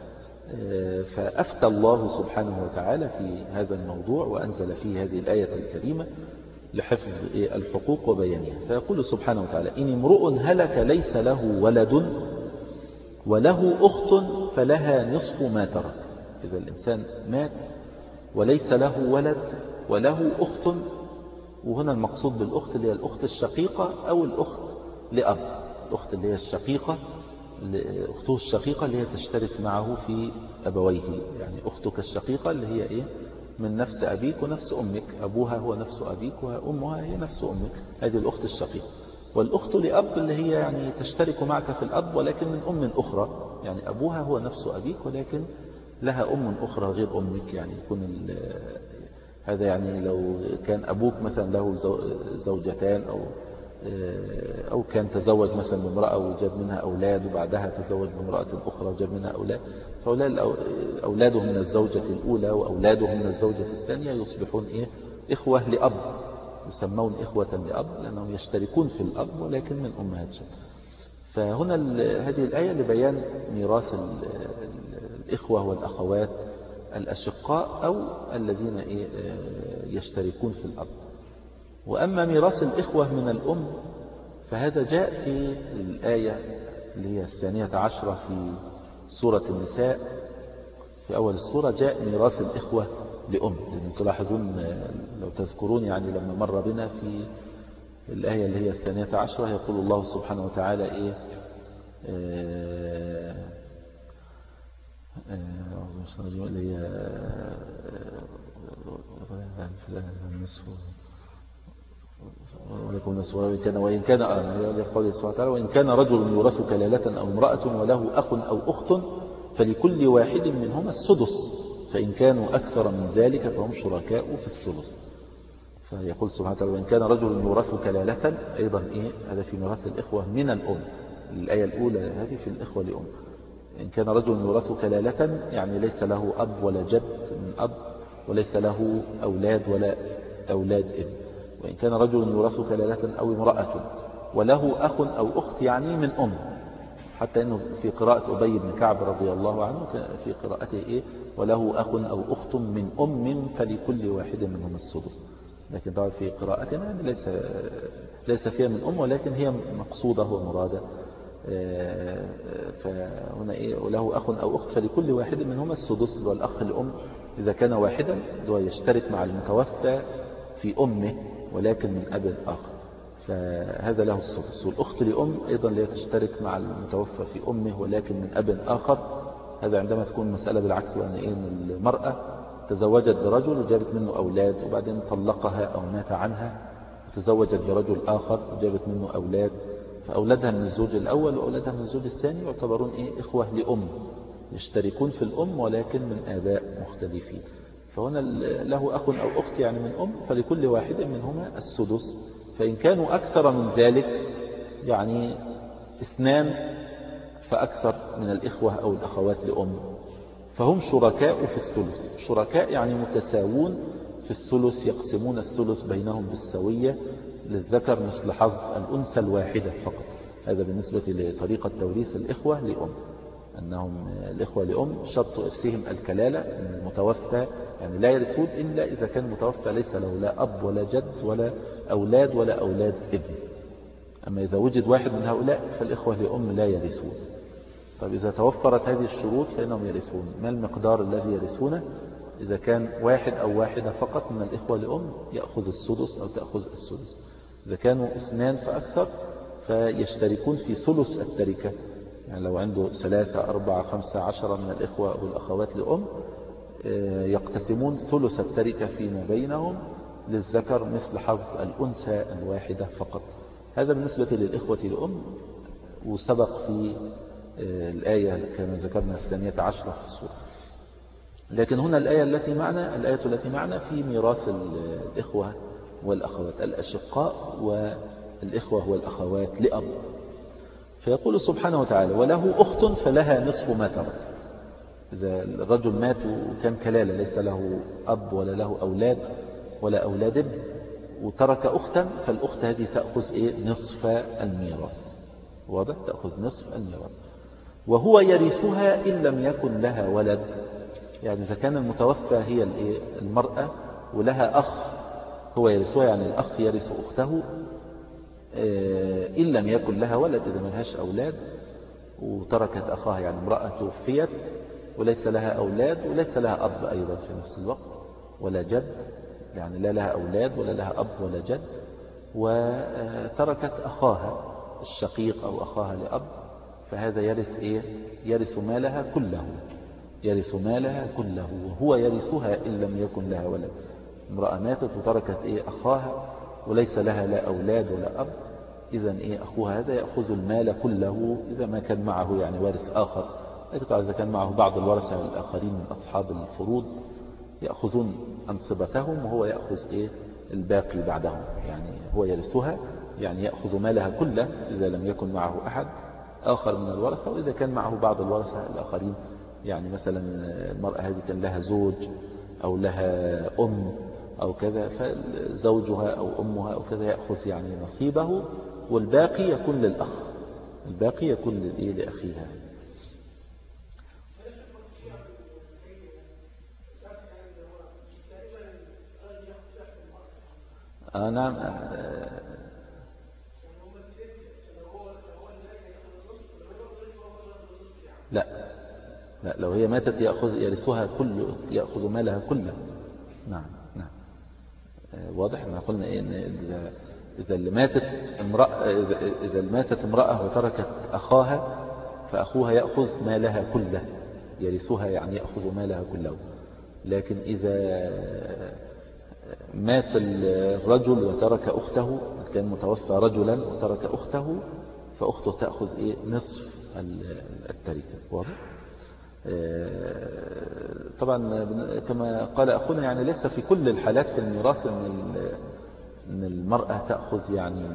فأفتى الله سبحانه وتعالى في هذا الموضوع، وأنزل فيه هذه الآية الكريمة لحفظ الحقوق وبيانها. فيقول سبحانه وتعالى: إن امرؤ هلك ليس له ولد وله أخت فلها نصف ما ترك. إذا الإنسان مات وليس له ولد وله أخت، وهنا المقصود بالأخت اللي هي الأخت الشقيقة أو الأخت لأب. الأخت اللي هي الشقيقة، أخته الشقيقة اللي هي تشترك معه في أبويه، يعني أختك الشقيقة اللي هي إيه من نفس أبيك ونفس أمك، أبوها هو نفس أبيك وأمها هي نفس أمك، هذه الأخت الشقيقة. والأخت لأب اللي هي يعني تشترك معك في الأب ولكن من أم أخرى، يعني أبوها هو نفس أبيك ولكن لها أم أخرى غير أمك. يعني يكون هذا يعني لو كان أبوك مثلا له زوجتان أو أو كان تزوج مثلا بامرأة وجاب منها أولاد، وبعدها تزوج بامرأة أخرى وجاب منها أولاد، فأولاد أولاده من الزوجة الأولى وأولاده من الزوجة الثانية يصبحون إيه إخوة لأب، يسمون إخوة لأب لأنهم يشتركون في الأب ولكن من أمهات شتى. فهنا هذه الآية لبيان ميراث الإخوة والأخوات الأشقاء أو الذين إيه يشتركون في الأب. وأما ميراث الإخوة من الأم فهذا جاء في الآية اللي هي الثانية عشرة في سورة النساء. في أول السورة جاء ميراث الإخوة لأم، لأن تلاحظون لو تذكرون يعني لما مر بنا في الآية اللي هي الثانية عشرة يقول الله سبحانه وتعالى إيه اللي هي ولكم نصف وإن كان وإن كان يقول سبحانه وتعالى: وإن كان رجل يورث كلالة أو امرأة وله أخ أو أخت فلكل واحد منهما السدس، فإن كانوا أكثر من ذلك فهم شركاء في الثلث. فيقول سبحانه وتعالى: وإن كان رجل يورث كلالة، أيضا إيه هذا في ميراث الإخوة من الأم. الآية الأولى هذه في الإخوة لأم. إن كان رجل يورث كلالة يعني ليس له أب ولا جد من أب، وليس له أولاد ولا أولاد ابن. وإن كان رجل يورث كلالة أو امرأة وله أخ أو أخت يعني من أم، حتى أنه في قراءة أبي بن كعب رضي الله عنه في قراءته إيه وله أخ أو أخت من أم فلكل واحد منهم السدس. لكن طبعا في قراءتنا يعني ليس ليس فيها من أم، ولكن هي مقصودة ومرادة. فهنا إيه، وله أخ أو أخت فلكل واحد منهما السدس، والأخ الأم إذا كان واحدا هو يشترك مع المتوفى في أمه ولكن من أب آخر، فهذا له السدس. والأخت لأم أيضا لا تشترك مع المتوفى في أمه ولكن من أب آخر. هذا عندما تكون مسألة بالعكس، وأن إيه، المرأة تزوجت برجل وجابت منه أولاد وبعدين طلقها أو مات عنها، وتزوجت برجل آخر وجابت منه أولاد، فأولادها من الزوج الأول وأولادها من الزوج الثاني يعتبرون إيه، إخوة لأم، يشتركون في الأم ولكن من آباء مختلفين. فهنا له أخ أو أخت يعني من أم، فلكل واحد منهما السدس. فإن كانوا أكثر من ذلك، يعني اثنان فأكثر من الإخوة أو الأخوات لأم، فهم شركاء في الثلث. شركاء يعني متساوون في الثلث، يقسمون الثلث بينهم بالسوية، للذكر مثل حظ الأنثى الواحدة فقط. هذا بالنسبة لطريقة توريث الإخوة لأم، أنهم الإخوة لأم شرط إرثهم الكلالة، أن المتوفى يعني لا يرثون إلا إذا كان المتوفى ليس له لا أب ولا جد ولا أولاد ولا أولاد ابن. أما إذا وجد واحد من هؤلاء فالإخوة لأم لا يرثون. طيب إذا توفرت هذه الشروط فإنهم يرثون. ما المقدار الذي يرثونه؟ إذا كان واحد أو واحدة فقط من الإخوة لأم يأخذ السدس أو تأخذ السدس. إذا كانوا اثنان فأكثر فيشتركون في ثلث التركة، يعني لو عنده ثلاثة أربعة خمسة عشرة من الإخوة أو الأخوات لأم يقتسمون ثلث التركة فيما بينهم، للذكر مثل حظ الأنثى الواحدة فقط. هذا بالنسبة للإخوة لأم. وسبق في الآية كما ذكرنا الثانية عشرة في السورة. لكن هنا الآية التي معنا الآية التي معنا في ميراث الإخوة والأخوات، الأشقاء والإخوة والأخوات لأب. فيقول سبحانه وتعالى: وله أخت فلها نصف ما ترك. إذا الرجل مات وكان كلالة ليس له أب ولا له أولاد ولا أولاد ابن وترك أختا، فالأخت هذه تأخذ إيه؟ نصف الميراث. واضح؟ تأخذ نصف الميراث. وهو يرثها إن لم يكن لها ولد، يعني إذا كان المتوفى هي المرأة ولها أخ هو يرثها، يعني الأخ يرث أخته إن لم يكن لها ولد، إذا ما لهاش أولاد وتركت أخاها، يعني امرأة توفيت وليس لها أولاد وليس لها أب أيضا في نفس الوقت ولا جد، يعني لا لها أولاد ولا لها أب ولا جد، وتركت أخاها الشقيق أو أخاها لأب، فهذا يرث إيه؟ يرث مالها كله، يرث مالها كله وهو يرثها إن لم يكن لها ولد. امرأة ماتت وتركت إيه؟ أخاها وليس لها لا أولاد ولا أب، إذن إيه؟ أخوها هذا يأخذ المال كله إذا ما كان معه يعني وارث آخر. لكن إذا كان معه بعض الورثة الآخرين من أصحاب الفروض يأخذون أنصبتهم وهو يأخذ إيه؟ الباقي بعدهم، يعني هو يرثها يعني يأخذ مالها كله إذا لم يكن معه أحد آخر من الورثة. وإذا كان معه بعض الورثة الآخرين، يعني مثلا المرأة هذه كان لها زوج أو لها أم أو كذا، فزوجها أو أمها أو كذا يأخذ يعني نصيبه، والباقي يكون للأخ، الباقي يكون للإيه؟ لأخيها. آه نعم. آه لا لا، لو هي ماتت يأخذ يرثها كل يأخذ مالها كله. نعم نعم. آه واضح. احنا قلنا ايه؟ ان اذا اذا اللي ماتت امرأة اذا اذا ماتت امرأة وتركت اخاها فاخوها يأخذ مالها كله، يرثها يعني يأخذ مالها كله. لكن اذا مات الرجل وترك أخته، كان متوفى رجلا وترك أخته، فأخته تأخذ إيه؟ نصف التركة. واضح؟ طبعا كما قال أخونا يعني ليس في كل الحالات في الميراث أن المرأة تأخذ يعني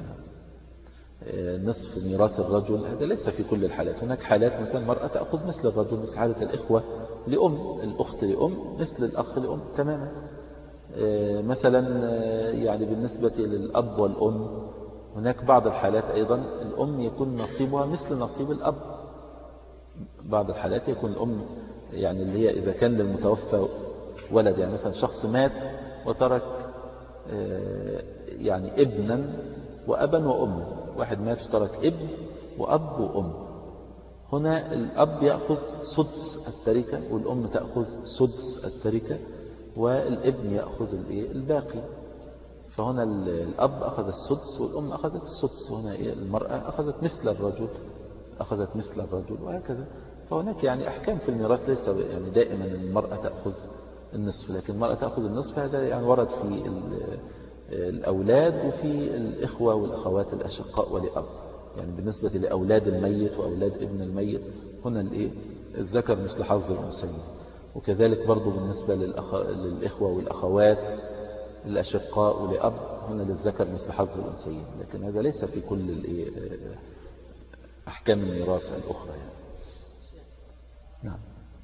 نصف ميراث الرجل، هذا ليس في كل الحالات. هناك حالات مثلا المرأة تأخذ مثل الرجل، مثل حالة الإخوة لأم، الأخت لأم مثل الأخ لأم تماما. مثلا يعني بالنسبة للأب والأم هناك بعض الحالات أيضا الأم يكون نصيبها مثل نصيب الأب. بعض الحالات يكون الأم يعني اللي هي إذا كان للمتوفى ولد، يعني مثلا شخص مات وترك يعني ابنا وأبا وأما، واحد مات ترك ابن وأب وأم. هنا الأب يأخذ سدس التركة والأم تأخذ سدس التركة والابن يأخذ الباقي. فهنا الأب أخذ السدس والأم أخذت السدس. هنا المرأة أخذت مثل الرجل أخذت مثل الرجل وهكذا. فهناك يعني أحكام في الميراث، ليس يعني دائما المرأة تأخذ النصف، لكن المرأة تأخذ النصف هذا يعني ورد في الأولاد وفي الإخوة والأخوات الأشقاء ولأب. يعني بالنسبة لأولاد الميت وأولاد ابن الميت هنا الإيه الذكر مثل حظ الأنثيين. وكذلك برضو بالنسبة للأخ... للإخوة والأخوات الأشقاء ولأب هنا للذكر مثل حظ الأنثيين. لكن هذا ليس في كل الإيه أحكام الميراث الأخرى يعني. نعم.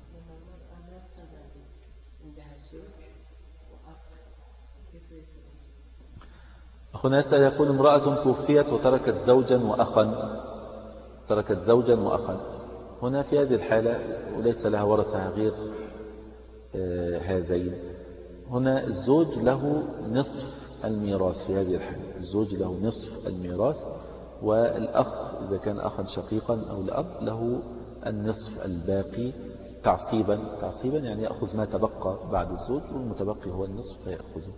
أخونا يسأل يقول امرأة توفيت وتركت زوجا وأخا تركت زوجا وأخا هنا في هذه الحالة وليس لها ورثها غير آه هذين. هنا الزوج له نصف الميراث. في هذه الحالة الزوج له نصف الميراث، والأخ إذا كان أخا شقيقا أو الأب له النصف الباقي تعصيبا. تعصيبا يعني يأخذ ما تبقى بعد الزوج والمتبقي هو النصف فيأخذه.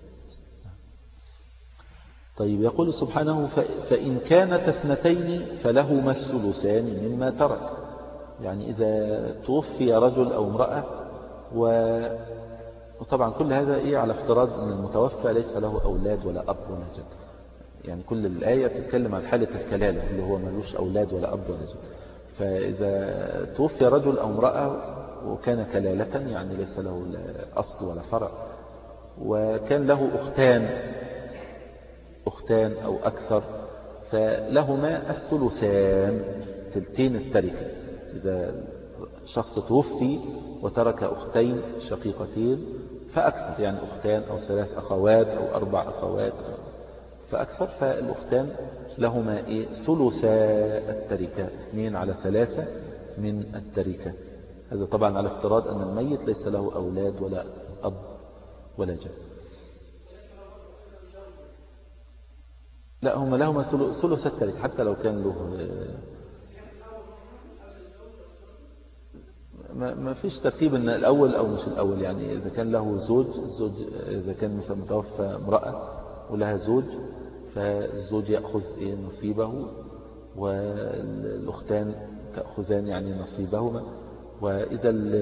طيب يقول سبحانه فإن كانت اثنتين فلهما الثلثان مما ترك. يعني إذا توفي رجل أو امرأة و... وطبعا كل هذا إيه على افتراض أن المتوفى ليس له أولاد ولا أب ولا جد. يعني كل الآية بتتكلم عن حالة الكلالة اللي هو ملوش أولاد ولا أب ولا جد. فإذا توفي رجل أو امرأة وكان كلالة يعني ليس له أصل ولا فرع، وكان له أختان أختان أو أكثر، فلهما الثلثان تلتين التركة. إذا شخص توفي وترك أختين شقيقتين فأكثر، يعني أختان أو ثلاث أخوات أو أربع أخوات فأكثر، فالأختان لهما إيه ثلثا التركة، اثنين على ثلاثة من التركة. هذا طبعا على افتراض أن الميت ليس له أولاد ولا أب ولا جد. لا هم لهما ثلث التركة حتى لو كان له ما, ما فيش ترتيب ان الاول او مش الاول. يعني اذا كان له زوج الزوج اذا كان مثلا متوفى امرأة ولها زوج فالزوج يأخذ إيه نصيبه والاختان تأخذان يعني نصيبهما. واذا ال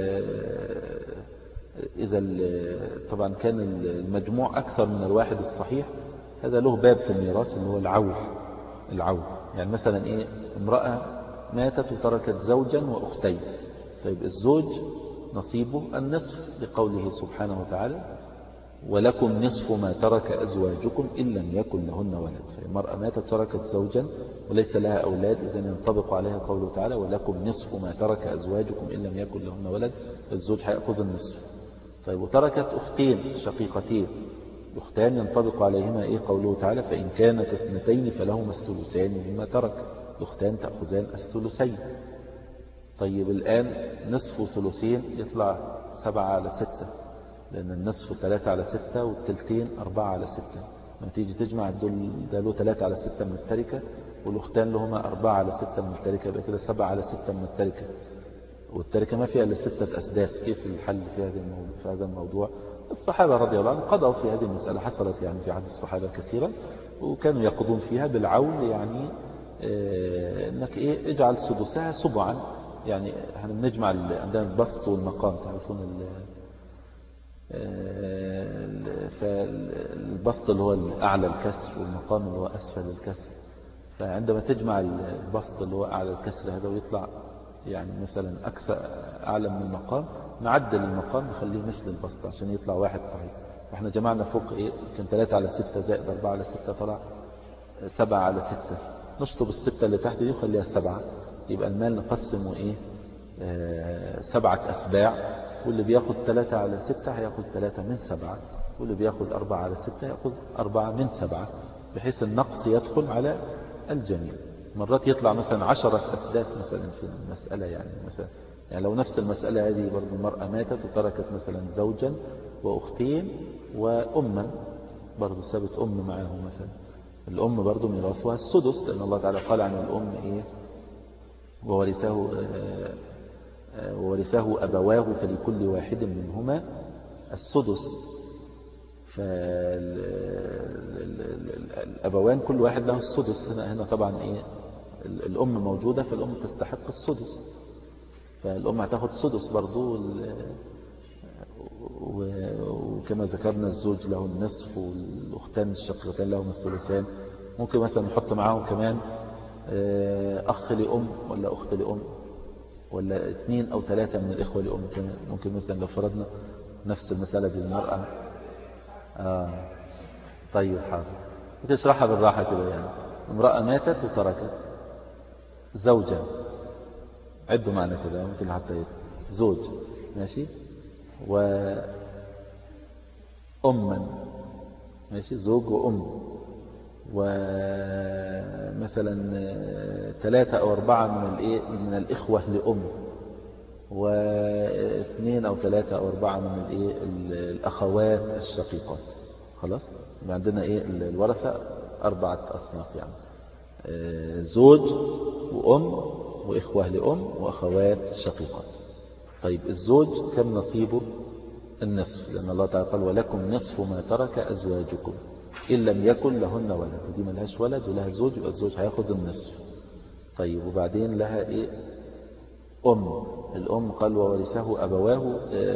اذا ال طبعا كان المجموع اكثر من الواحد الصحيح هذا له باب في الميراث اللي هو العول. العول يعني مثلا ايه امرأة ماتت وتركت زوجا واختين، طيب الزوج نصيبه النصف لقوله سبحانه وتعالى ولكم نصف ما ترك أزواجكم إن لم يكن لهن ولد. فالمرأة ماتت تركت زوجا وليس لها أولاد، إذن ينطبق عليها قوله تعالى ولكم نصف ما ترك أزواجكم إن لم يكن لهن ولد، الزوج هيأخذ النصف. طيب وتركت أختين شقيقتين، الأختان ينطبق عليهما إيه قوله تعالى فإن كانت اثنتين فلهما الثلثان مما ترك، الأختان تأخذان الثلثين. طيب الآن نصف ثلثين يطلع سبعة على ستة، لأن النصف ثلاثة على ستة والتلتين أربعة على ستة. لما تيجي تجمع دول ده له ثلاثة على ستة من التركة والأختان لهما أربعة على ستة من التركة، يبقى كده سبعة على ستة من التركة، والتركة ما فيها إلا ستة أسداس. كيف الحل في هذا الموضوع؟ في هذا الموضوع الصحابة رضي الله عنهم قضوا في هذه المسألة، حصلت يعني في عهد الصحابة كثيرا وكانوا يقضون فيها بالعول. يعني اه انك ايه اجعل سدسها سبعا، يعني احنا بنجمع عندنا البسط والمقام تعرفون فالبسط اللي هو أعلى الكسر والمقام اللي هو أسفل الكسر. فعندما تجمع البسط اللي هو أعلى الكسر هذا ويطلع يعني مثلا أكثر أعلى من المقام، نعدل المقام نخليه مثل البسط عشان يطلع واحد صحيح. واحنا جمعنا فوق إيه كان ثلاثة على ستة زائد أربعة على ستة طلع سبعة على ستة، نشطب الستة اللي تحت دي وخليها سبعة، يبقى المال نقسمه إيه آه سبعة أسباع، واللي بياخد ثلاثة على ستة هياخد ثلاثة من سبعة، واللي بياخد أربعة على ستة هياخد أربعة من سبعة، بحيث النقص يدخل على الجميع. مرات يطلع مثلا عشرة أسداس مثلا في المسألة، يعني مثلا يعني لو نفس المسألة هذه برضو المرأة ماتت وتركت مثلا زوجا وأختين وأما برضو سابت أم معاه مثلا، الأم برضو ميراثها السدس، لأن الله تعالى قال عن الأم إيه وورثه وورثه أبواه فلكل واحد منهما السدس. فالأبوان كل واحد له السدس. هنا, هنا طبعا إيه الأم موجودة فالأم تستحق السدس، فالأم هتاخد السدس برضو. وكما ذكرنا الزوج له النصف والأختان الشقيقتان لهم الثلثان. ممكن مثلا نحط معاهم كمان أخ لأم ولا أخت لأم ولا اثنين أو ثلاثة من الإخوة لأم كمان. ممكن مثلا لو فرضنا نفس المسألة دي المرأة. آه طيب حاضر، بتشرحها بالراحة كده. يعني امرأة ماتت وتركت زوجا، عدوا معنا كده ممكن حتى زوج ماشي، وأما ماشي زوج وأم، ومثلا ثلاثة أو أربعة من الإيه من الإخوة لأم، واثنين أو ثلاثة أو أربعة من الإيه الأخوات الشقيقات. خلاص يبقى عندنا إيه الورثة أربعة أصناف، يعني زوج وأم وإخوة لأم وأخوات شقيقات. طيب الزوج كم نصيبه؟ النصف، لأن الله تعالى قال ولكم نصف ما ترك أزواجكم إن لم يكن لهن ولد. ودي ما لهاش ولد ولها زوج، يبقى الزوج هياخد النصف. طيب وبعدين لها إيه أم، الأم قال وورثه أبواه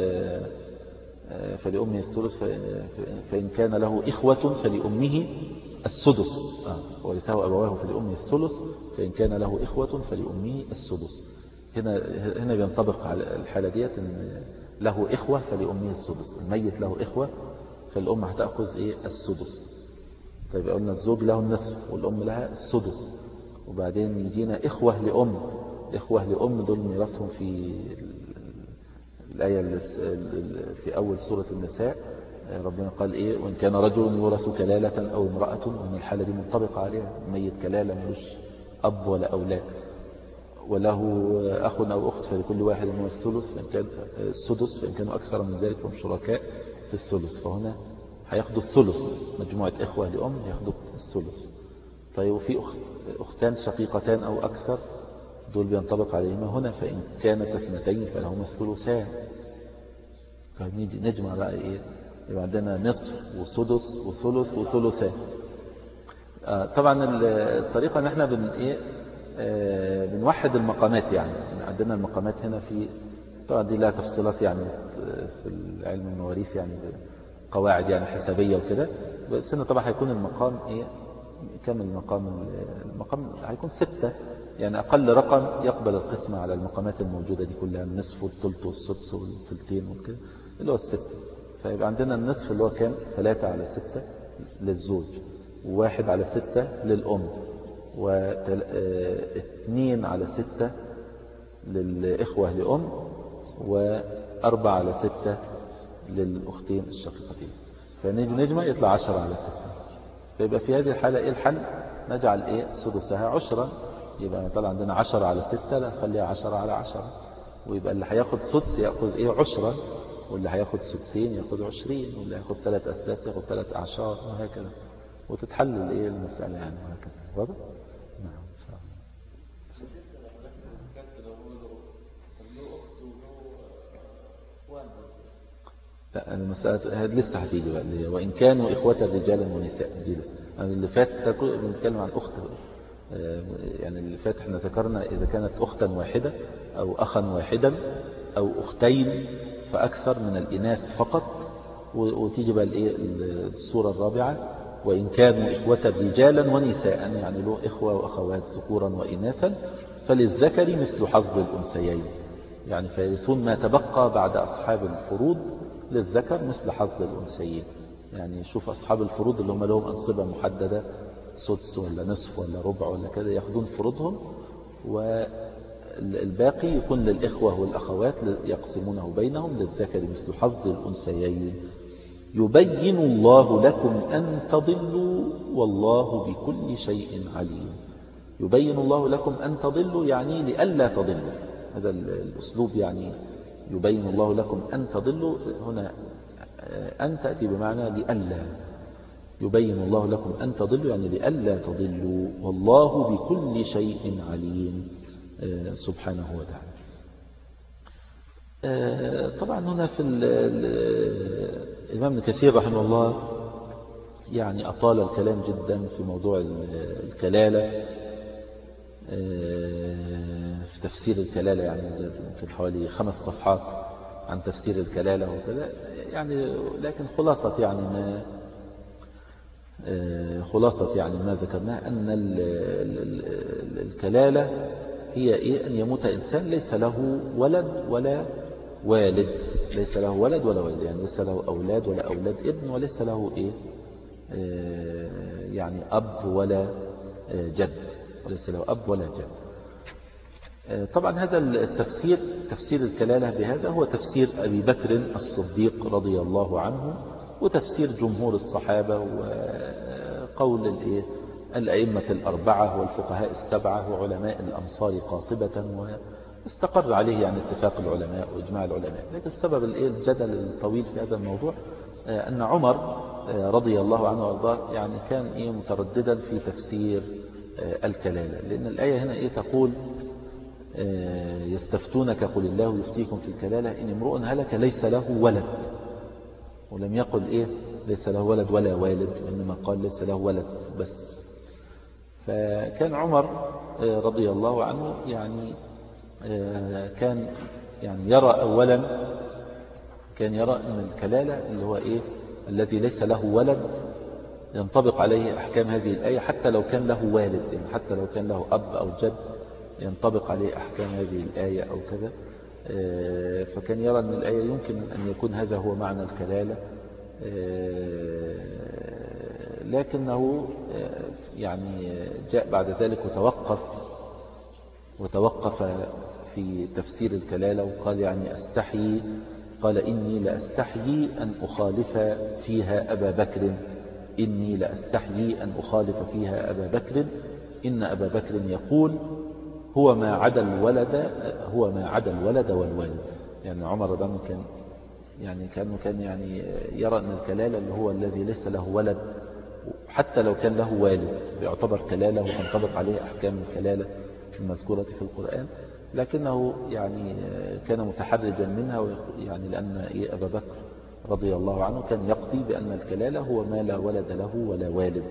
فلأمه الثلث فإن كان له إخوة فلأمه السدس. آه. ورثه أبواه فلأمه الثلث فإن كان له إخوة فلأمه السدس. هنا هنا بينطبق على الحالة ديت إن له إخوة فلأمه السدس، الميت له إخوة فالأم هتأخذ إيه السدس. طيب قلنا الزوج له النصف والأم لها السدس، وبعدين يجينا إخوة لأم. إخوة لأم دول ميراثهم في الآية في أول سورة النساء، ربنا قال إيه وإن كان رجل يورث كلالة أو امرأة، وإن الحالة دي منطبقة عليها، ميت كلالة ملوش أب ولا أولاد، وله أخ أو أخت فلكل واحد منهم الثلث فإن كان السدس فإن كانوا أكثر من ذلك فهم شركاء في الثلث، فهنا هياخدوا الثلث. مجموعة إخوة لأم ياخدوا الثلث. طيب وفي أخت أختان شقيقتان أو أكثر، دول بينطبق عليهما هنا فإن كانت اثنتين فلهما الثلثان. فنيجي نجمع بقى إيه، يبقى عندنا نصف وسدس وثلث وثلثان. آه طبعا الطريقة ان احنا بن ايه آه بنوحد المقامات، يعني عندنا المقامات هنا في طبعا دي لها تفصيلات يعني في العلم المواريث، يعني قواعد يعني حسابية وكده، بس هنا طبعا هيكون المقام ايه كم المقام المقام هيكون ستة، يعني أقل رقم يقبل القسمة على المقامات الموجودة دي كلها، النصف والثلث والسدس والثلثين وكده اللي هو الستة. فيبقى عندنا النصف اللي هو كام ثلاثة على ستة للزوج، وواحد على ستة للأم، واثنين على ستة للإخوة لأم، وأربعة على ستة للأختين الشقيقتين. فنيجي نجمع يطلع عشرة على ستة. فيبقى في هذه الحالة إيه الحل؟ نجعل إيه سدسها عشرة، يبقى طلع عندنا عشرة على ستة، لا نخليها عشرة على عشرة، ويبقى اللي هياخد سدس يأخذ إيه عشرة، واللي هياخد سدسين يأخذ عشرين، واللي هياخد ثلاث أسداس يأخذ ثلاث أعشار، وهكذا، وتتحلل إيه المسألة يعني، وهكذا. واضح؟ نعم إن شاء الله. لا المسألة هذه لسه هتيجي بقى، اللي هي وإن كانوا إخوة رجالا ونساء، دي لسه. يعني اللي فات بنتكلم عن أخت، يعني اللي فات احنا ذكرنا إذا كانت أختا واحدة أو أخا واحدا أو أختين فأكثر من الإناث فقط، وتيجي بقى الصورة الرابعة وإن كانوا إخوة رجالا ونساء، يعني له إخوة وأخوات ذكورا وإناثا فللذكر مثل حظ الأنثيين، يعني فيرثون ما تبقى بعد أصحاب الفروض للذكر مثل حظ الأنثيين. يعني شوف أصحاب الفروض اللي هم لهم أنصبة محددة سدس ولا نصف ولا ربع ولا كده يأخذون فروضهم، والباقي يكون للإخوة والأخوات يقسمونه بينهم للذكر مثل حظ الأنثيين. يبين الله لكم أن تضلوا والله بكل شيء عليم. يبين الله لكم أن تضلوا يعني لئلا تضلوا، هذا الأسلوب، يعني يبين الله لكم أن تضلوا، هنا أن تأتي بمعنى لئلا. يبين الله لكم أن تضلوا، يعني لئلا تضلوا، والله بكل شيء عليم سبحانه وتعالى. طبعا هنا في الإمام ابن كثير رحمه الله يعني أطال الكلام جدا في موضوع الكلالة، في تفسير الكلالة، يعني يمكن حوالي خمس صفحات عن تفسير الكلالة وكذا يعني. لكن خلاصة يعني ما خلاصة يعني ما ذكرناه أن الكلالة هي إيه؟ أن يموت إنسان ليس له ولد ولا والد، ليس له ولد ولا والد، يعني ليس له أولاد ولا أولاد ابن، وليس له إيه يعني أب ولا جد، وليس له أب ولا جد. طبعا هذا التفسير، تفسير الكلالة بهذا هو تفسير أبي بكر الصديق رضي الله عنه، وتفسير جمهور الصحابة، وقول الإيه الأئمة الأربعة والفقهاء السبعة وعلماء الأمصار قاطبة، واستقر عليه يعني اتفاق العلماء وإجماع العلماء. لكن السبب الإيه الجدل الطويل في هذا الموضوع أن عمر رضي الله عنه وارضاه يعني كان إيه مترددا في تفسير الكلالة، لأن الآية هنا إيه تقول يستفتونك قل الله يفتيكم في الكلالة إن امرؤ هلك ليس له ولد، ولم يقل إيه ليس له ولد ولا والد، وإنما قال ليس له ولد بس. فكان عمر رضي الله عنه يعني كان يعني يرى أولا، كان يرى أن الكلالة اللي هو إيه الذي ليس له ولد ينطبق عليه أحكام هذه الآية، حتى لو كان له والد، يعني حتى لو كان له أب أو جد ينطبق عليه أحكام هذه الآية أو كذا. فكان يرى أن الآية يمكن أن يكون هذا هو معنى الكلالة، لكنه يعني جاء بعد ذلك وتوقف وتوقف في تفسير الكلالة وقال يعني أستحيي، قال إني لأستحيي أن أخالف فيها أبا بكر، إني لأستحيي أن أخالف فيها أبا بكر، إن أبا بكر يقول هو ما عدا الولد، هو ما عدا الولد والوالد. يعني عمر رضي الله عنه كان يعني كان كان يعني يرى أن الكلالة اللي هو الذي ليس له ولد، حتى لو كان له والد يعتبر كلالة وتنطبق عليه أحكام الكلالة المذكورة في القرآن، لكنه يعني كان متحرجا منها، يعني لأن أبا بكر رضي الله عنه كان يقضي بأن الكلالة هو ما لا ولد له ولا والد.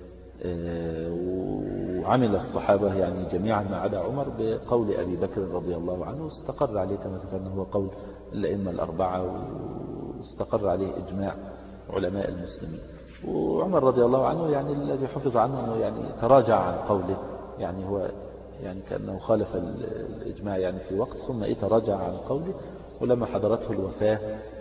وعمل الصحابة يعني جميعا ما عدا عمر بقول أبي بكر رضي الله عنه، واستقر عليه كما ذكرنا هو قول الأئمة الأربعة، واستقر عليه إجماع علماء المسلمين. وعمر رضي الله عنه يعني الذي حفظ عنه أنه يعني تراجع عن قوله، يعني هو يعني كأنه خالف الإجماع يعني في وقت، ثم إيه تراجع عن قوله. ولما حضرته الوفاة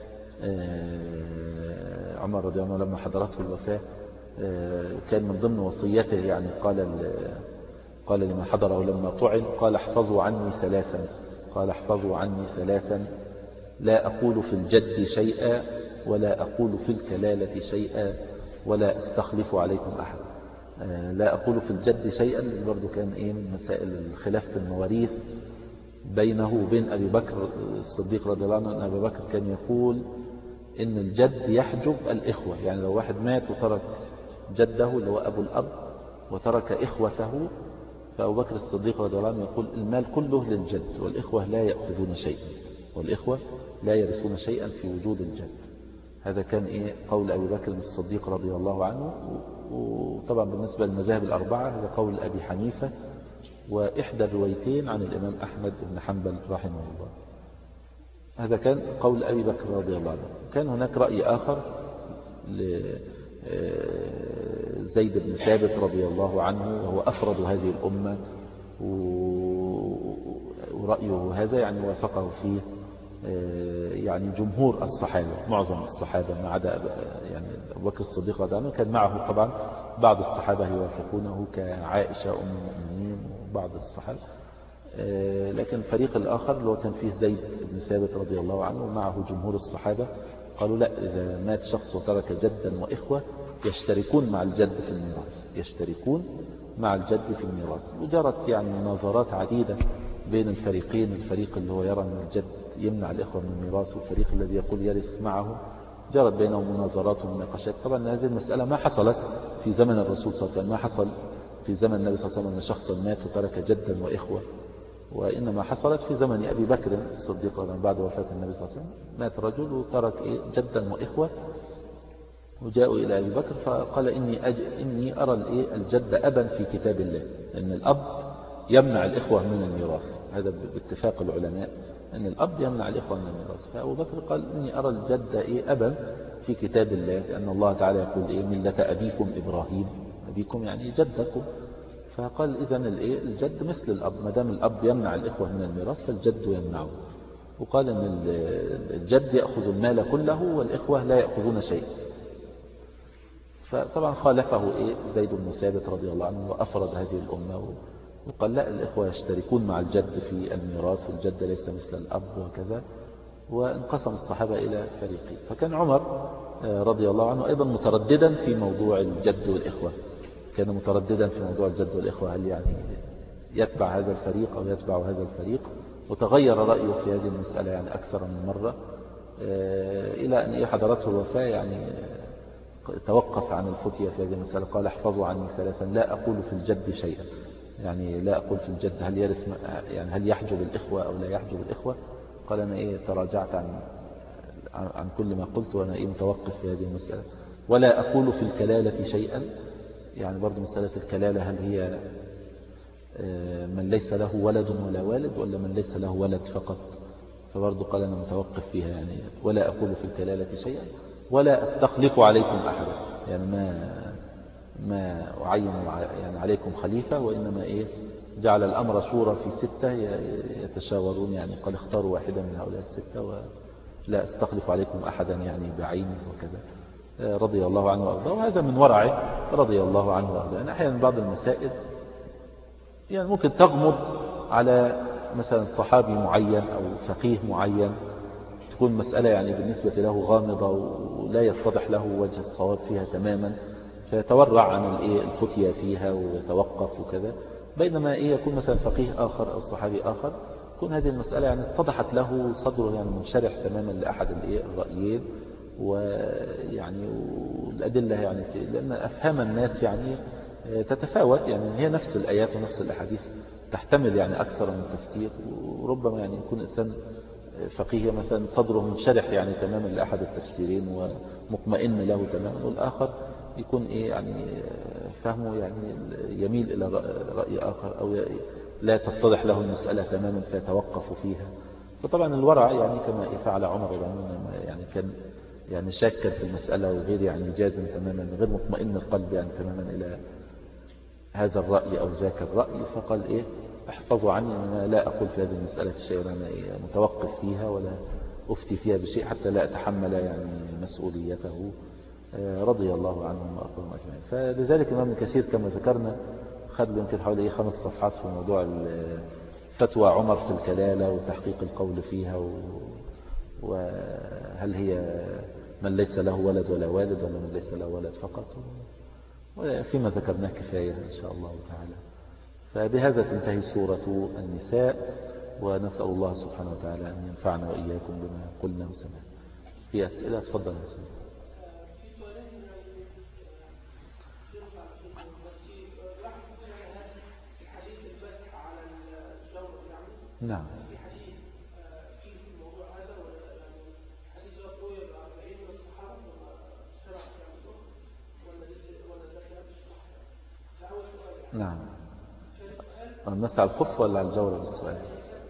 عمر رضي الله عنه لما حضرته الوفاة كان من ضمن وصيته يعني قال قال لما حضره لما طعن قال احفظوا عني ثلاثا، قال احفظوا عني ثلاثا لا أقول في الجد شيئا ولا أقول في الكلالة شيئا ولا استخلف عليكم أحد. لا أقول في الجد شيئا برضو كان إيه من مسائل الخلاف في المواريث بينه وبين أبي بكر الصديق رضي الله عنه، أن أبي بكر كان يقول إن الجد يحجب الإخوة، يعني لو واحد مات وترك جده اللي هو أبو الأب وترك إخوته، فأبو بكر الصديق رضي الله عنه يقول المال كله للجد والإخوة لا يأخذون شيئا، والإخوة لا يرثون شيئا في وجود الجد. هذا كان إيه قول أبي بكر الصديق رضي الله عنه. وطبعا بالنسبة للمذاهب الأربعة هذا قول أبي حنيفة وإحدى الروايتين عن الإمام أحمد بن حنبل رحمه الله. هذا كان قول أبي بكر رضي الله عنه. كان هناك رأي آخر لزيد بن ثابت رضي الله عنه وهو أفرد هذه الأمة، ورأيه هذا يعني وافقه فيه يعني جمهور الصحابة، معظم الصحابة ما عدا يعني أبو بكر الصديق رضي الله عنه كان معه طبعا بعض الصحابة يوافقونه كعائشة أم المؤمنين وبعض الصحابة، لكن الفريق الآخر اللي هو كان فيه زيد بن ثابت رضي الله عنه ومعه جمهور الصحابة قالوا لا، إذا مات شخص وترك جدا وإخوة يشتركون مع الجد في الميراث، يشتركون مع الجد في الميراث. وجرت يعني مناظرات عديدة بين الفريقين، الفريق اللي هو يرى أن الجد يمنع الإخوة من الميراث والفريق الذي يقول يرث معه جرت بينهم مناظرات ومناقشات. طبعا هذه المسألة ما حصلت في زمن الرسول صلى الله عليه وسلم، ما حصل في زمن النبي صلى الله عليه وسلم أن شخصا مات وترك جدا وإخوة، وإنما حصلت في زمن أبي بكر الصديق بعد وفاة النبي صلى الله عليه وسلم. مات رجل وترك جدا وإخوة، وجاءوا إلى أبي بكر فقال إني, أج... إني أرى الجد أبا في كتاب الله، لأن الأب يمنع الإخوة من الميراث، هذا باتفاق العلماء أن الأب يمنع الإخوة من الميراث. فأبو بكر قال إني أرى الجد إيه أبا في كتاب الله، لأن الله تعالى يقول إيه ملة أبيكم إبراهيم، أبيكم يعني جدكم. فقال إذن الجد مثل الأب، ما دام الأب يمنع الإخوة من الميراث فالجد يمنعه. وقال أن الجد يأخذ المال كله والإخوة لا يأخذون شيء. فطبعا خالفه إيه زيد بن ثابت رضي الله عنه وأفرد هذه الأمة، وقال لا، الإخوة يشتركون مع الجد في الميراث والجد ليس مثل الأب وكذا. وانقسم الصحابة إلى فريقين. فكان عمر رضي الله عنه أيضا مترددا في موضوع الجد والإخوة، كان مترددا في موضوع الجد والإخوة، هل يعني يتبع هذا الفريق أو يتبع هذا الفريق. وتغير رأيه في هذه المسألة يعني أكثر من مرة، إلى أن حضرته الوفاة يعني توقف عن الفتية في هذه المسألة. قال احفظوا عني ثلاثا، لا أقول في الجد شيئا، يعني لا أقول في الجد هل يرث يعني هل يحجب الإخوة أو لا يحجب الإخوة. قال أنا إيه تراجعت عن عن كل ما قلت وأنا إيه متوقف في هذه المسألة. ولا أقول في الكلالة شيئا، يعني برضو مسألة الكلالة هل هي من ليس له ولد ولا والد ولا من ليس له ولد فقط، فبرضو قال أنا متوقف فيها، يعني ولا أقول في الكلالة شيئا ولا أستخلف عليكم أحدا، يعني ما ما أعين يعني عليكم خليفة، وإنما إيه جعل الأمر شورى في ستة يتشاورون، يعني قال اختاروا واحدا من هؤلاء الستة ولا أستخلف عليكم أحدا يعني بعينه وكذا رضي الله عنه وأرضاه. وهذا من ورعه رضي الله عنه وأرضاه. يعني أحيانا بعض المسائل يعني ممكن تغمض على مثلا صحابي معين أو فقيه معين، تكون مسألة يعني بالنسبة له غامضة ولا يتضح له وجه الصواب فيها تماما، فيتورع عن الفتية فيها ويتوقف وكذا. بينما إيه يكون مثلا فقيه آخر أو صحابي آخر تكون هذه المسألة يعني اتضحت له صدره يعني منشرح تماما لأحد الرأيين، ويعني والأدلة يعني في لأن أفهام الناس يعني تتفاوت، يعني هي نفس الآيات ونفس الأحاديث تحتمل يعني أكثر من تفسير، وربما يعني يكون إنسان فقيه مثلا صدره منشرح يعني تماما لأحد التفسيرين ومطمئن له تماما، والآخر يكون إيه يعني فهمه يعني يميل إلى رأي آخر أو لا تتضح له المسألة تماما فيتوقف فيها. فطبعا الورع يعني كما فعل عمر يعني كان يعني شاكا في المسألة وغير يعني جازم تماما، غير مطمئن القلب يعني تماما إلى هذا الرأي أو ذاك الرأي، فقال إيه احفظوا عني أنا لا أقول في هذه المسألة الشيء، أنا إيه متوقف فيها ولا أفتي فيها بشيء حتى لا أتحمل يعني مسؤوليته رضي الله عنهم وأرضاهم أجمعين. فلذلك الإمام كثير كما ذكرنا خد يمكن حوالي خمس صفحات في موضوع فتوى عمر في الكلالة وتحقيق القول فيها، وهل هي من ليس له ولد ولا والد ولا من ليس له ولد فقط، وفيما ذكرناه كفاية إن شاء الله تعالى. فبهذا تنتهي سورة النساء، ونسأل الله سبحانه وتعالى أن ينفعنا وإياكم بما قلنا وسمعنا. في أسئلة تفضل يا سيدي. نعم. نعم. المسح على الخف ولا على الجورب السؤال؟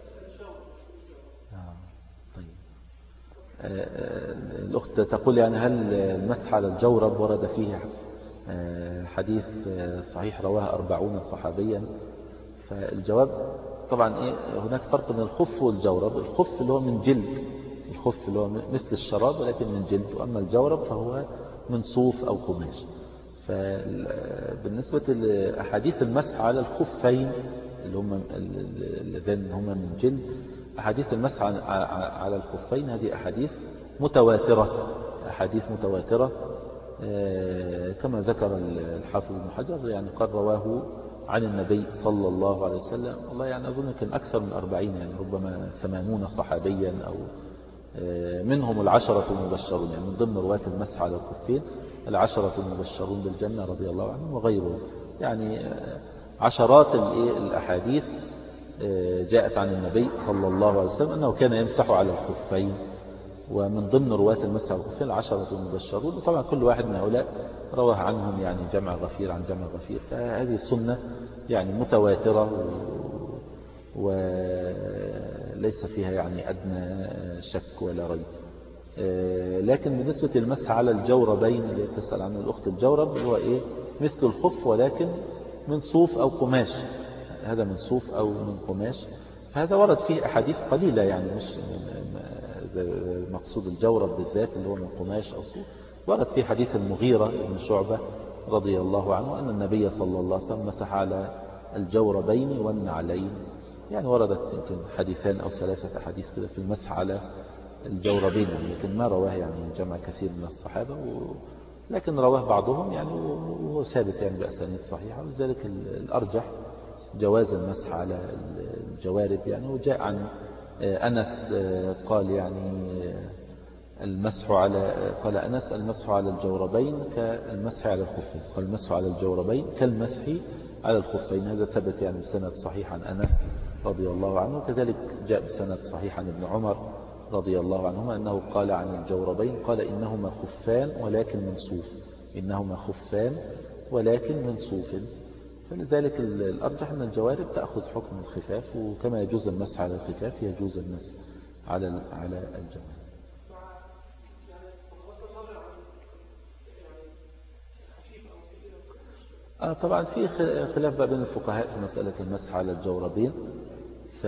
آه. طيب. آه الأخت تقول يعني هل المسح على الجورب ورد فيه حديث صحيح رواه أربعون صحابيا؟ فالجواب طبعا إيه هناك فرق بين الخف والجورب. الخف اللي هو من جلد، الخف اللي هو مثل الشراب ولكن من جلد، وأما الجورب فهو من صوف أو قماش. فبالنسبة لأحاديث المسح على الخفين اللي هم اللذين هم من جلد، أحاديث المسح على الخفين هذه أحاديث متواترة، أحاديث متواترة كما ذكر الحافظ ابن حجر، يعني قد رواه عن النبي صلى الله عليه وسلم. والله يعني أظن كان أكثر من أربعين، يعني ربما ثمانون صحابيا أو منهم العشرة المبشرون، يعني من ضمن رواة المسح على الخفين العشرة المبشرون بالجنة رضي الله عنهم وغيرهم. يعني عشرات الأحاديث جاءت عن النبي صلى الله عليه وسلم أنه كان يمسح على الخفين، ومن ضمن رواة المسح على الخفين العشرة المبشرون، وطبعا كل واحد من هؤلاء رواه عنهم يعني جمع غفير عن جمع غفير. فهذه السنة يعني متواترة وليس فيها يعني أدنى شك ولا ريب. لكن بالنسبة للمسح على الجوربين اللي تسأل عنه الأخت، الجورب هو إيه؟ مثل الخف ولكن من صوف أو قماش، هذا من صوف أو من قماش. فهذا ورد فيه أحاديث قليلة، يعني مش مقصود الجورب بالذات اللي هو من قماش أو صوف. ورد فيه حديث المغيرة بن شعبة رضي الله عنه أن النبي صلى الله عليه وسلم مسح على الجوربين والنعلين. يعني وردت يمكن حديثان أو ثلاثة أحاديث كده في المسح على الجوربين، لكن ما رواه يعني جمع كثير من الصحابة و... لكن رواه بعضهم يعني وهو ثابت يعني بأسانيد صحيحة. ولذلك الأرجح جواز المسح على الجوارب يعني. وجاء عن أنس قال يعني المسح على قال أنس المسح على الجوربين كالمسح على الخفين، قال المسح على الجوربين كالمسح على الخفين. هذا ثبت يعني بسند صحيح عن أنس رضي الله عنه. كذلك جاء بسند صحيح عن ابن عمر رضي الله عنهما أنه قال عن الجوربين قال إنهما خفان ولكن من صوف، إنهما خفان ولكن من صوف. فلذلك الأرجح أن الجوارب تأخذ حكم الخفاف، وكما يجوز المسح على الخفاف يجوز المسح على على الجوارب. آه طبعا في خلاف بقى بين الفقهاء في مسألة المسح على الجوربين. ف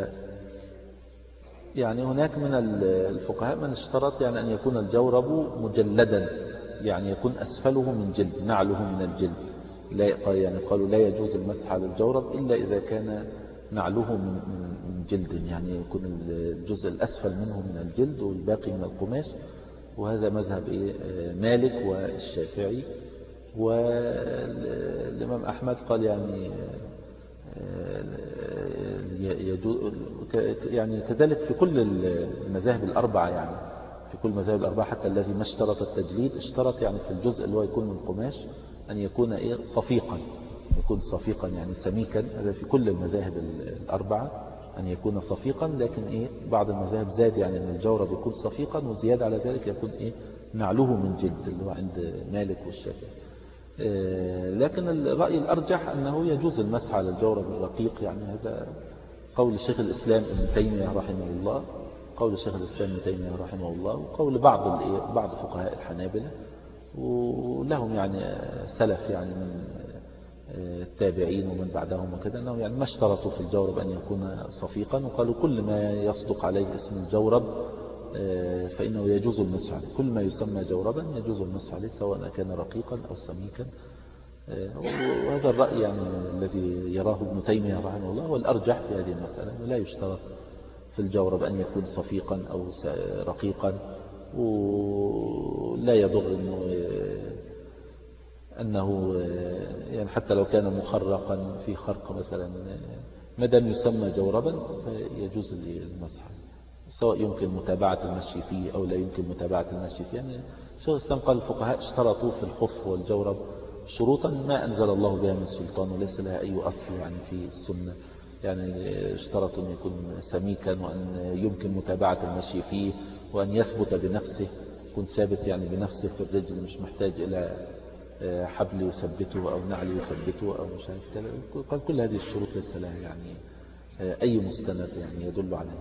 يعني هناك من الفقهاء من اشترط يعني أن يكون الجورب مجلدا، يعني يكون أسفله من جلد، نعله من الجلد. لا يعني قالوا لا يجوز المسح على الجورب إلا إذا كان نعله من من جلد، يعني يكون الجزء الأسفل منه من الجلد والباقي من القماش. وهذا مذهب إيه مالك والشافعي. والإمام أحمد قال يعني يجوز، يعني كذلك في كل المذاهب الأربعة، يعني في كل المذاهب الأربعة حتى الذي ما اشترط التجليد اشترط يعني في الجزء اللي هو يكون من قماش أن يكون إيه صفيقا، يكون صفيقا يعني سميكا. هذا في كل المذاهب الأربعة أن يكون صفيقا. لكن إيه بعض المذاهب زاد يعني أن الجورب يكون صفيقا، وزيادة على ذلك يكون إيه نعله من جلد اللي هو عند مالك والشافعي. لكن الرأي الأرجح أنه يجوز المسح على الجورب الرقيق. يعني هذا قول شيخ الإسلام ابن تيمية رحمه الله، قول شيخ الإسلام ابن تيمية رحمه الله، وقول بعض بعض فقهاء الحنابلة، ولهم يعني سلف يعني من التابعين ومن بعدهم وكذا، أنه يعني ما اشترطوا في الجورب أن يكون صفيقا، وقالوا كل ما يصدق عليه اسم الجورب فإنه يجوز المسح عليه. كل ما يسمى جوربا يجوز المسح عليه سواء كان رقيقا أو سميكا. وهذا الرأي يعني الذي يراه ابن تيمية رحمه الله والأرجح في هذه المسألة، لا يشترط في الجورب أن يكون صفيقا أو رقيقا، ولا يضر أنه, أنه يعني حتى لو كان مخرقا في خرق مثلا ما دام يسمى جوربا فيجوز المسح، سواء يمكن متابعة المشي فيه أو لا يمكن متابعة المشي فيه. يعني شيخ الإسلام قال الفقهاء اشترطوا في الخف والجورب شروطا ما أنزل الله بها من سلطان وليس لها أي أصل يعني في السنة. يعني اشترطوا أن يكون سميكا، وأن يمكن متابعة المشي فيه، وأن يثبت بنفسه، يكون ثابت يعني بنفسه في الرجل، مش محتاج إلى حبل يثبته أو نعل يثبته أو مش عارف كذا. قال كل هذه الشروط ليس لها يعني أي مستند يعني يدل عليها.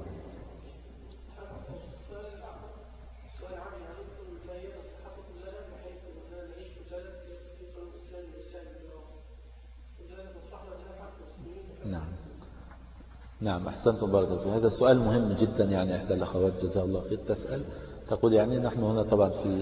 نعم نعم أحسنتم بارك الله فيك. هذا سؤال مهم جدا. يعني إحدى الأخوات جزاها الله خير تسأل تقول يعني نحن هنا طبعا في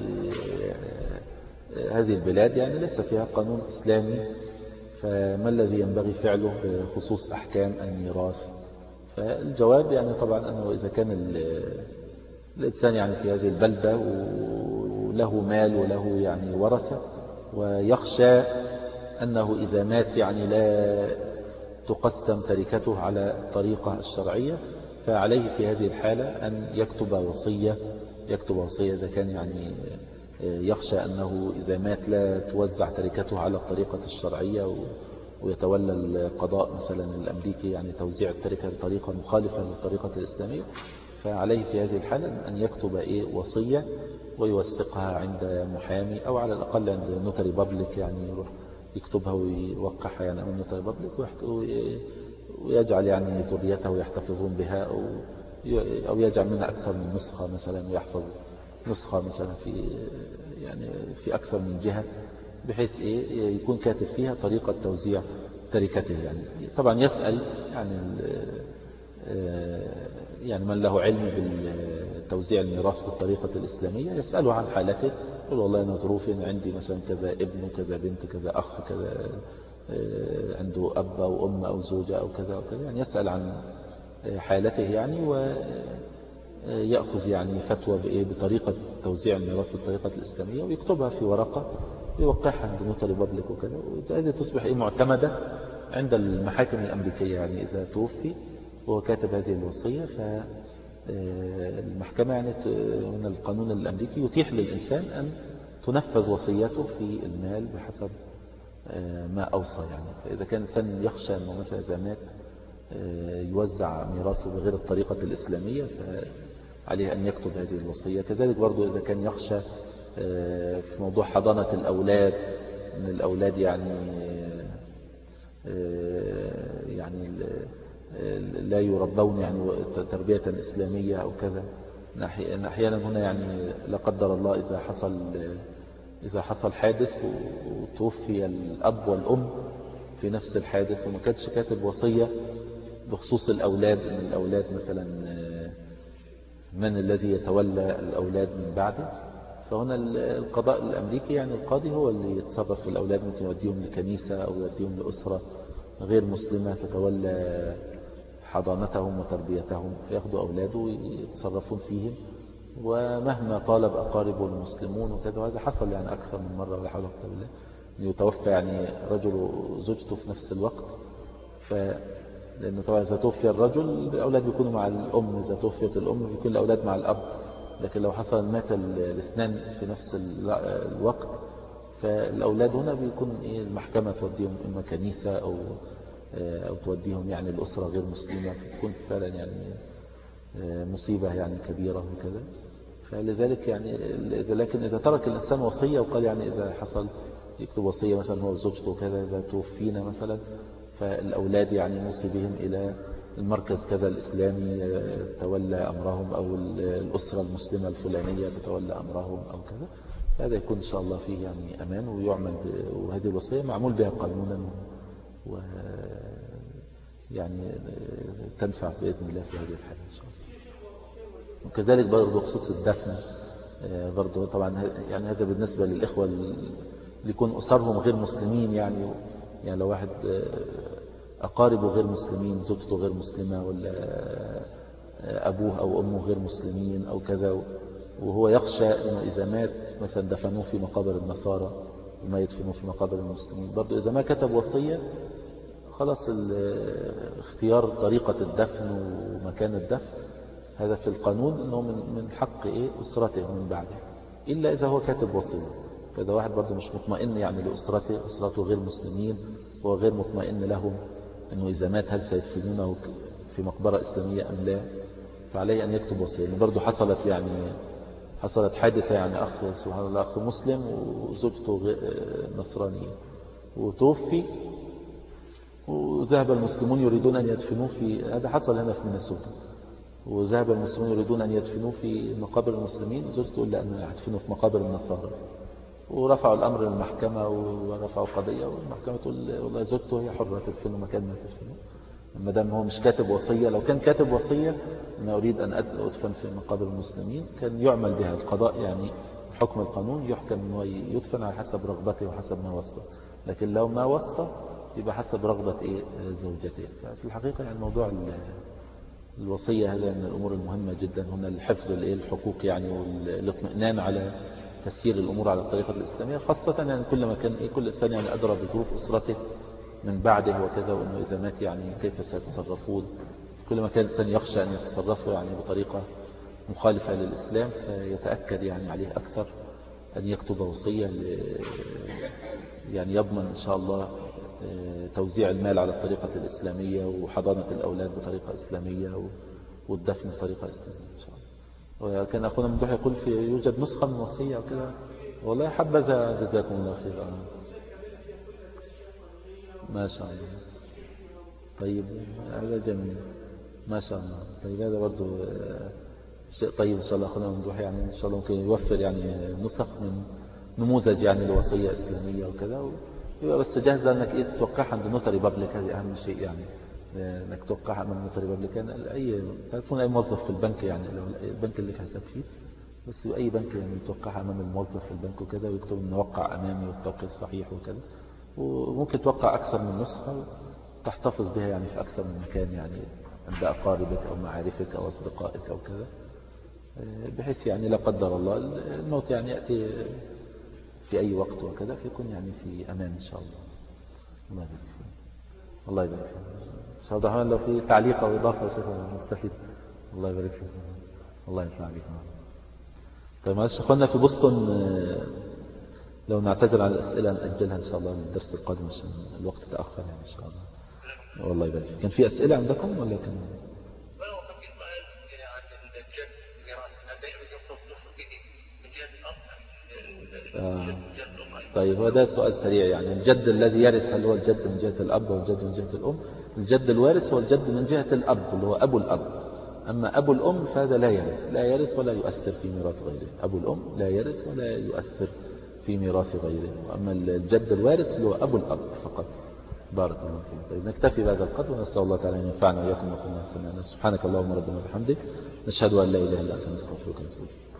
هذه البلاد يعني لسه فيها قانون إسلامي، فما الذي ينبغي فعله بخصوص أحكام الميراث؟ فالجواب يعني طبعا أنه إذا كان الإنسان يعني في هذه البلدة وله مال وله يعني ورثة، ويخشى أنه إذا مات يعني لا تقسم تركته على الطريقة الشرعية، فعليه في هذه الحالة أن يكتب وصية يكتب وصية إذا كان يعني يخشى أنه إذا مات لا توزع تركته على الطريقة الشرعية ويتولى القضاء مثلا الأمريكي يعني توزيع التركة بطريقة مخالفة للطريقة الإسلامية، فعليه في هذه الحالة أن يكتب إيه وصية ويوثقها عند محامي أو على الأقل عند نوتاري بابليك، يعني يروح يكتبها ويوقعها يعني أمام نوتاري بابليك ويجعل يعني ذريته يحتفظون بها أو أو يجعل منها أكثر من نسخة مثلا ويحفظ نسخة مثلا في يعني في أكثر من جهة، بحيث إيه يكون كاتب فيها طريقة توزيع تركته. يعني طبعا يسأل يعني يعني من له علم بالتوزيع الميراث بالطريقة الإسلامية يسأله عن حالته، يقول والله أنا ظروفي عندي مثلا كذا ابن وكذا بنت كذا أخ كذا عنده أب أو أم أو زوجة أو كذا وكذا، يعني يسأل عن حالته يعني ويأخذ يعني فتوى بإيه بطريقة توزيع الميراث بالطريقة الإسلامية ويكتبها في ورقة ويوقعها عند نوتاري بابليك وكذا، وهذه تصبح إيه معتمدة عند المحاكم الأمريكية. يعني إذا توفي وهو كاتب هذه الوصية فالمحكمة يعني من القانون الأمريكي يتيح للإنسان أن تنفذ وصيته في المال بحسب ما أوصى. يعني فإذا كان الإنسان يخشى أنه مثلا إذا مات يوزع ميراثه بغير الطريقة الإسلامية فعليه أن يكتب هذه الوصية. كذلك برضو إذا كان يخشى في موضوع حضانة الأولاد من الأولاد يعني يعني لا يربون يعني تربية إسلامية أو كذا، أحيانا هنا يعني لا قدر الله إذا حصل إذا حصل حادث وتوفي الأب والأم في نفس الحادث وما كانش كاتب وصية بخصوص الأولاد، إن الأولاد مثلا من الذي يتولى الأولاد من بعده، فهنا القضاء الأمريكي يعني القاضي هو اللي يتصرف في الأولاد، ممكن يوديهم لكنيسة أو يوديهم لأسرة غير مسلمة تتولى حضانتهم وتربيتهم، فيأخذوا أولاده ويتصرفون فيهم ومهما طالب أقاربه المسلمون وكذا. وهذا حصل يعني أكثر من مرة ولا حول ولا قوة إلا بالله، يتوفى يعني رجل وزوجته في نفس الوقت، ف لأنه طبعا إذا توفي الرجل الأولاد بيكونوا مع الأم، إذا توفيت الأم بيكون الأولاد مع الأب، لكن لو حصل مات الاثنان في نفس الوقت فالأولاد هنا بيكون إيه المحكمة توديهم إما كنيسة أو أو توديهم يعني الأسرة غير مسلمة، فتكون فعلا يعني مصيبة يعني كبيرة وكذا. فلذلك يعني لكن إذا ترك الإنسان وصية وقال يعني إذا حصل يكتب وصية مثلا هو وزوجته وكذا إذا توفينا مثلا فالأولاد يعني نوصي بهم إلى المركز كذا الإسلامي تولى أمرهم أو الأسرة المسلمة الفلانية تتولى أمرهم أو كذا، هذا يكون إن شاء الله فيه يعني أمان ويعمل، وهذه الوصية معمول بها قانونا و يعني تنفع بإذن الله في هذه الحالة إن شاء الله. وكذلك برضو بخصوص الدفن برضو طبعا يعني هذا بالنسبة للإخوة اللي يكون أسرهم غير مسلمين، يعني يعني لو واحد أقاربه غير مسلمين، زوجته غير مسلمة ولا أبوه أو أمه غير مسلمين أو كذا، وهو يخشى أنه إذا مات مثلا دفنوه في مقابر النصارى وما يدفنوه في مقابر المسلمين، برضو إذا ما كتب وصية خلاص اختيار طريقة الدفن ومكان الدفن هذا في القانون أنه من من حق إيه أسرته من بعده، إلا إذا هو كاتب وصية. فإذا واحد برضو مش مطمئن يعني لأسرته، أسرته غير مسلمين وهو غير مطمئن لهم أنه إذا مات هل سيدفنونه في مقبرة إسلامية أم لا، فعليه أن يكتب وصية. يعني برضو حصلت يعني حصلت حادثة يعني أخ سبحان الله أخ مسلم وزوجته نصرانية وتوفي وذهب المسلمون يريدون أن يدفنوه في، هذا حصل هنا في مينيسوتا، وذهب المسلمون يريدون أن يدفنوه في مقابر المسلمين، زوجته تقول لا أنا هدفنه في مقابر النصارى، ورفعوا الأمر للمحكمة ورفعوا قضية والمحكمة تقول والله زوجته هي حرة تدفنه مكان ما تدفنه ما دام هو مش كاتب وصية. لو كان كاتب وصية أنا أريد أن أدفن في مقابر المسلمين كان يعمل بها القضاء، يعني حكم القانون يحكم أنه يدفن على حسب رغبته وحسب ما وصى، لكن لو ما وصى يبقى حسب رغبة إيه زوجته. ففي الحقيقة يعني موضوع الوصية هذا من الأمور المهمة جدا هنا لحفظ الحقوق يعني والاطمئنان على تسيير الأمور على الطريقة الإسلامية، خاصة يعني كل ما كان إيه كل إنسان يعني أدرى بظروف أسرته من بعده وكذا، وأنه إذا مات يعني كيف سيتصرفون. كل ما كان الإنسان يخشى أن يتصرفه يعني بطريقة مخالفة للإسلام فيتأكد يعني عليه أكثر أن يكتب وصية يعني يضمن إن شاء الله توزيع المال على الطريقة الإسلامية وحضانة الأولاد بطريقة إسلامية والدفن بطريقة إسلامية إن شاء الله. وكان أخونا ممدوح يقول في يوجد نسخة من وصية وكذا. والله حبذا جزاكم الله خير. ما شاء الله. طيب هذا جميل ما شاء الله. طيب هذا برضو شيء طيب إن شاء الله أخونا ممدوح يعني إن شاء الله ممكن يوفر يعني نسخ من نموذج يعني لوصية إسلامية وكذا يبقى بس جاهزة أنك إيه تتوقعها عند نوتري بابليك. هذه أهم شيء يعني أنك توقعها من نوتري بابليك. يعني أي تكون أي موظف في البنك يعني لو البنك اللي حساب فيه بس أي بنك يعني توقعها أمام الموظف في البنك وكذا ويكتب إنه وقع أمامي والتوقيع صحيح وكذا. وممكن توقع أكثر من نسخة تحتفظ بها يعني في أكثر من مكان يعني عند أقاربك أو معارفك أو أصدقائك أو كذا بحيث يعني لا قدر الله الموت يعني يأتي في أي وقت وكذا فيكون يعني في أمان إن شاء الله. الله يبارك فيك. الله يبارك فيك. أستاذ عبد الرحمن لو في تعليق أو إضافة وصفة نستفيد. الله يبارك فيك. الله ينفع بك. طيب معلش أخوانا في بوسطن لو نعتذر عن الأسئلة نأجلها إن شاء الله للدرس القادم عشان الوقت تأخر يعني إن شاء الله. والله يبارك فيك. كان في أسئلة عندكم ولا كان؟ آه. طيب هو ده سؤال سريع يعني الجد الذي يرث هل هو الجد من جهة الأب والجد من جهة الأم؟ الجد الوارث هو الجد من جهة الأب اللي هو أبو الأب. أما أبو الأم فهذا لا يرث لا يرث ولا يؤثر في ميراث غيره. أبو الأم لا يرث ولا يؤثر في ميراث غيره. وأما الجد الوارث اللي هو أبو الأب فقط. بارك الله فيك. طيب نكتفي بهذا القدر ونسأل الله تعالى أن ينفعنا وإياكم وكنا سمعنا. سبحانك اللهم ربنا وبحمدك نشهد أن لا إله إلا أنت نستغفرك ونتوب إليك.